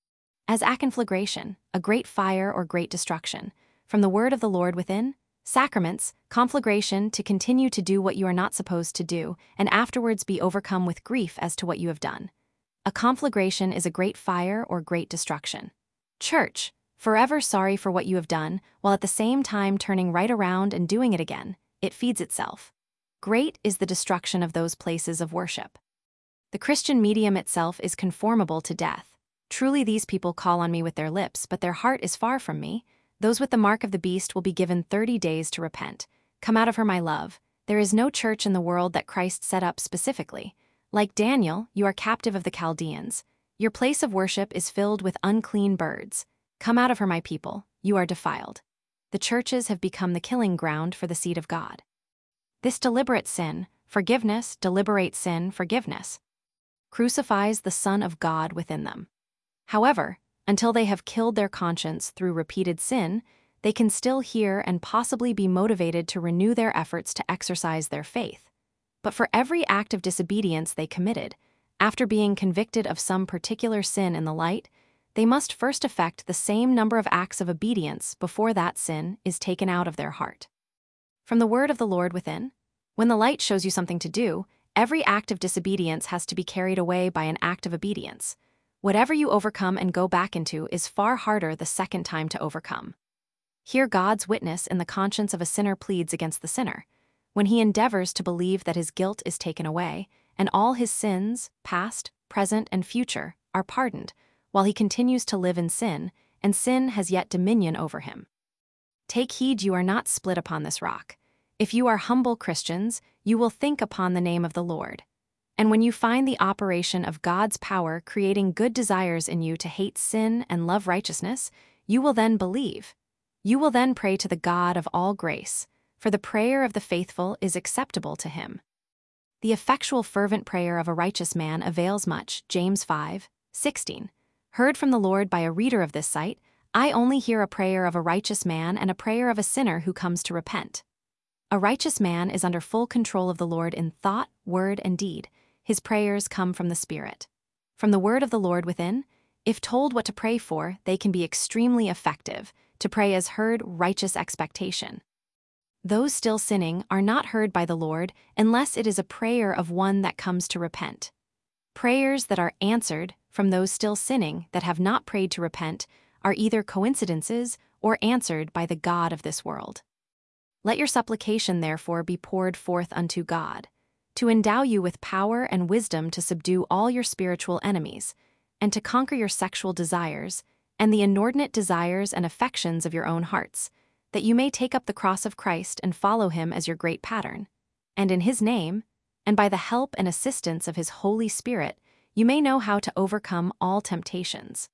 as a conflagration, a great fire or great destruction. From the word of the Lord within, sacraments, conflagration, to continue to do what you are not supposed to do, and afterwards be overcome with grief as to what you have done. A conflagration is a great fire or great destruction. Church, forever sorry for what you have done, while at the same time turning right around and doing it again, it feeds itself. Great is the destruction of those places of worship. The Christian medium itself is conformable to death. Truly these people call on me with their lips, but their heart is far from me. Those with the mark of the beast will be given 30 days to repent. Come out of her, my love. There is no church in the world that Christ set up specifically. Like Daniel, you are captive of the Chaldeans. Your place of worship is filled with unclean birds. Come out of her, my people. You are defiled. The churches have become the killing ground for the seed of God. This deliberate sin, forgiveness, deliberate sin, forgiveness, crucifies the Son of God within them. However, until they have killed their conscience through repeated sin, they can still hear and possibly be motivated to renew their efforts to exercise their faith. But for every act of disobedience they committed, after being convicted of some particular sin in the light, they must first effect the same number of acts of obedience before that sin is taken out of their heart. From the word of the Lord within, when the light shows you something to do, every act of disobedience has to be carried away by an act of obedience. Whatever you overcome and go back into is far harder the second time to overcome. Here God's witness in the conscience of a sinner pleads against the sinner, when he endeavors to believe that his guilt is taken away, and all his sins, past, present, and future, are pardoned, while he continues to live in sin, and sin has yet dominion over him. Take heed you are not split upon this rock. If you are humble Christians, you will think upon the name of the Lord. And when you find the operation of God's power creating good desires in you to hate sin and love righteousness, you will then believe. You will then pray to the God of all grace, for the prayer of the faithful is acceptable to Him. The effectual fervent prayer of a righteous man avails much, James 5:16. Heard from the Lord by a reader of this site, I only hear a prayer of a righteous man and a prayer of a sinner who comes to repent. A righteous man is under full control of the Lord in thought, word, and deed. His prayers come from the Spirit. From the word of the Lord within, if told what to pray for, they can be extremely effective. To pray as heard, righteous expectation. Those still sinning are not heard by the Lord unless it is a prayer of one that comes to repent. Prayers that are answered from those still sinning that have not prayed to repent are either coincidences or answered by the God of this world. Let your supplication, therefore, be poured forth unto God, to endow you with power and wisdom to subdue all your spiritual enemies, and to conquer your sexual desires, and the inordinate desires and affections of your own hearts, that you may take up the cross of Christ and follow Him as your great pattern, and in His name, and by the help and assistance of His Holy Spirit, you may know how to overcome all temptations.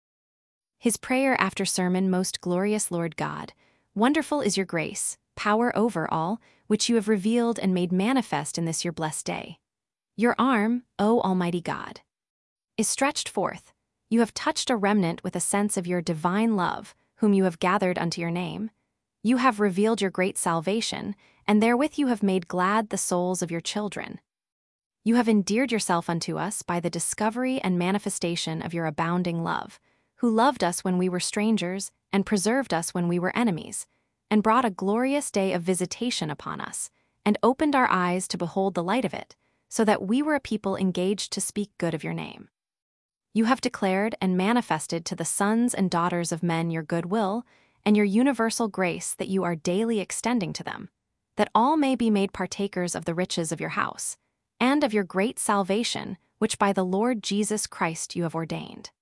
His prayer after sermon, most glorious Lord God, wonderful is your grace, power over all, which you have revealed and made manifest in this your blessed day. Your arm, O Almighty God, is stretched forth. You have touched a remnant with a sense of your divine love, whom you have gathered unto your name. You have revealed your great salvation, and therewith you have made glad the souls of your children. You have endeared yourself unto us by the discovery and manifestation of your abounding love, who loved us when we were strangers and preserved us when we were enemies, and brought a glorious day of visitation upon us, and opened our eyes to behold the light of it, so that we were a people engaged to speak good of your name. You have declared and manifested to the sons and daughters of men your good will, and your universal grace that you are daily extending to them, that all may be made partakers of the riches of your house, and of your great salvation, which by the Lord Jesus Christ you have ordained.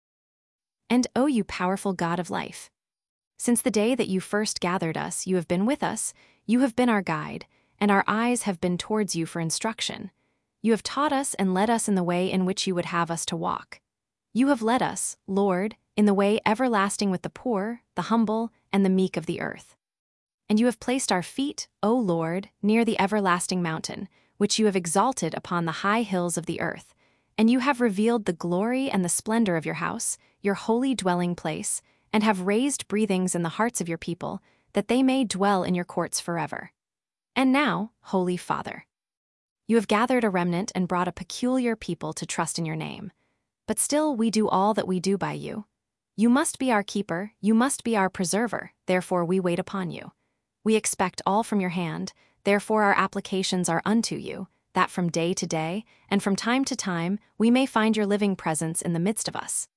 And O you powerful God of life, since the day that you first gathered us, you have been with us, you have been our guide, and our eyes have been towards you for instruction. You have taught us and led us in the way in which you would have us to walk. You have led us, Lord, in the way everlasting with the poor, the humble, and the meek of the earth. And you have placed our feet, O Lord, near the everlasting mountain, which you have exalted upon the high hills of the earth. And you have revealed the glory and the splendor of your house, your holy dwelling place, and have raised breathings in the hearts of your people, that they may dwell in your courts forever. And now, Holy Father, you have gathered a remnant and brought a peculiar people to trust in your name. But still we do all that we do by you. You must be our keeper, you must be our preserver, therefore we wait upon you. We expect all from your hand, therefore our applications are unto you, that from day to day, and from time to time, we may find your living presence in the midst of us.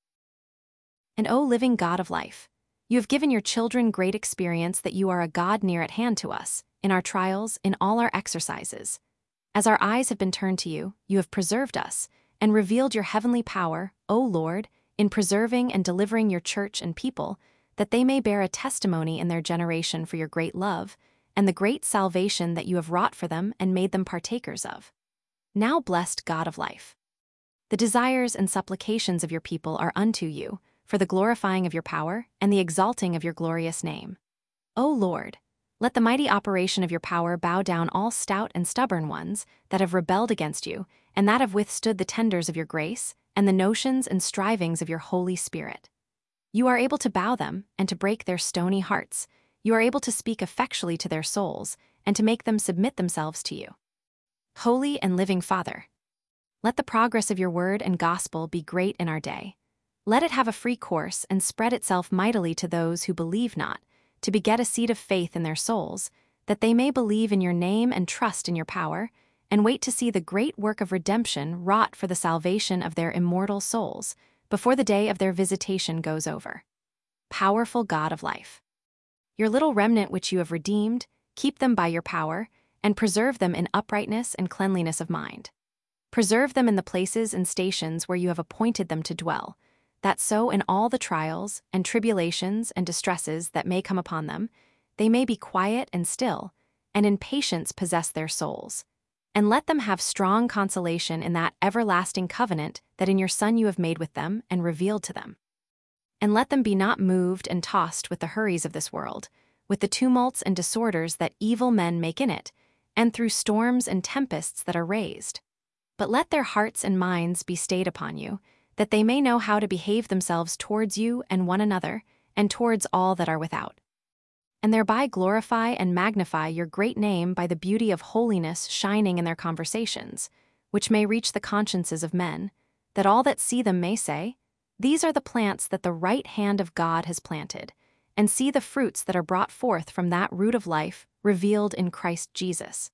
And O living God of life, you have given your children great experience that you are a God near at hand to us, in our trials, in all our exercises. As our eyes have been turned to you, you have preserved us, and revealed your heavenly power, O Lord, in preserving and delivering your church and people, that they may bear a testimony in their generation for your great love, and the great salvation that you have wrought for them and made them partakers of. Now blessed God of life, the desires and supplications of your people are unto you, for the glorifying of your power and the exalting of your glorious name. O Lord, let the mighty operation of your power bow down all stout and stubborn ones that have rebelled against you, and that have withstood the tenders of your grace, and the notions and strivings of your Holy Spirit. You are able to bow them, and to break their stony hearts. You are able to speak effectually to their souls, and to make them submit themselves to you. Holy and living Father, let the progress of your word and gospel be great in our day. Let it have a free course and spread itself mightily to those who believe not, to beget a seed of faith in their souls, that they may believe in your name and trust in your power, and wait to see the great work of redemption wrought for the salvation of their immortal souls, before the day of their visitation goes over. Powerful God of life, your little remnant which you have redeemed, keep them by your power, and preserve them in uprightness and cleanliness of mind. Preserve them in the places and stations where you have appointed them to dwell, that so in all the trials and tribulations and distresses that may come upon them, they may be quiet and still, and in patience possess their souls. And let them have strong consolation in that everlasting covenant that in your Son you have made with them and revealed to them. And let them be not moved and tossed with the hurries of this world, with the tumults and disorders that evil men make in it, and through storms and tempests that are raised. But let their hearts and minds be stayed upon you, that they may know how to behave themselves towards you and one another, and towards all that are without. And thereby glorify and magnify your great name by the beauty of holiness shining in their conversations, which may reach the consciences of men, that all that see them may say, These are the plants that the right hand of God has planted, and see the fruits that are brought forth from that root of life revealed in Christ Jesus.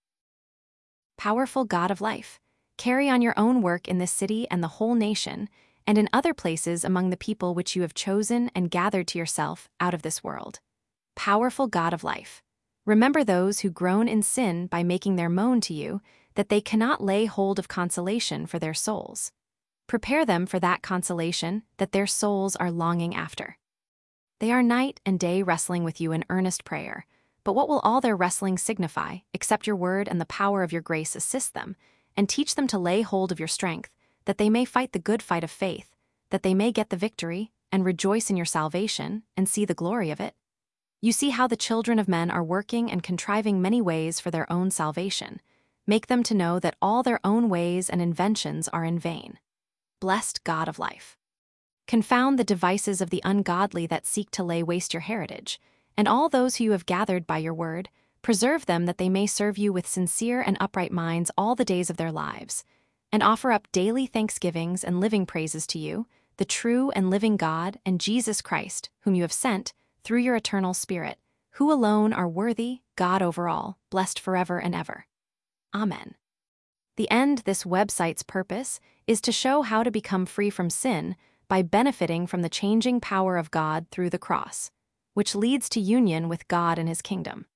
Powerful God of life, carry on your own work in this city and the whole nation, and in other places among the people which you have chosen and gathered to yourself out of this world. Powerful God of life, remember those who groan in sin by making their moan to you, that they cannot lay hold of consolation for their souls. Prepare them for that consolation that their souls are longing after. They are night and day wrestling with you in earnest prayer, but what will all their wrestling signify, except your word and the power of your grace assist them, and teach them to lay hold of your strength, that they may fight the good fight of faith, that they may get the victory, and rejoice in your salvation, and see the glory of it? You see how the children of men are working and contriving many ways for their own salvation. Make them to know that all their own ways and inventions are in vain. Blessed God of life, confound the devices of the ungodly that seek to lay waste your heritage, and all those who you have gathered by your word, preserve them that they may serve you with sincere and upright minds all the days of their lives, and offer up daily thanksgivings and living praises to you, the true and living God, and Jesus Christ, whom you have sent, through your eternal Spirit, who alone are worthy, God over all, blessed forever and ever. Amen. The end this website's purpose is to show how to become free from sin by benefiting from the changing power of God through the cross. which leads to union with God and His kingdom.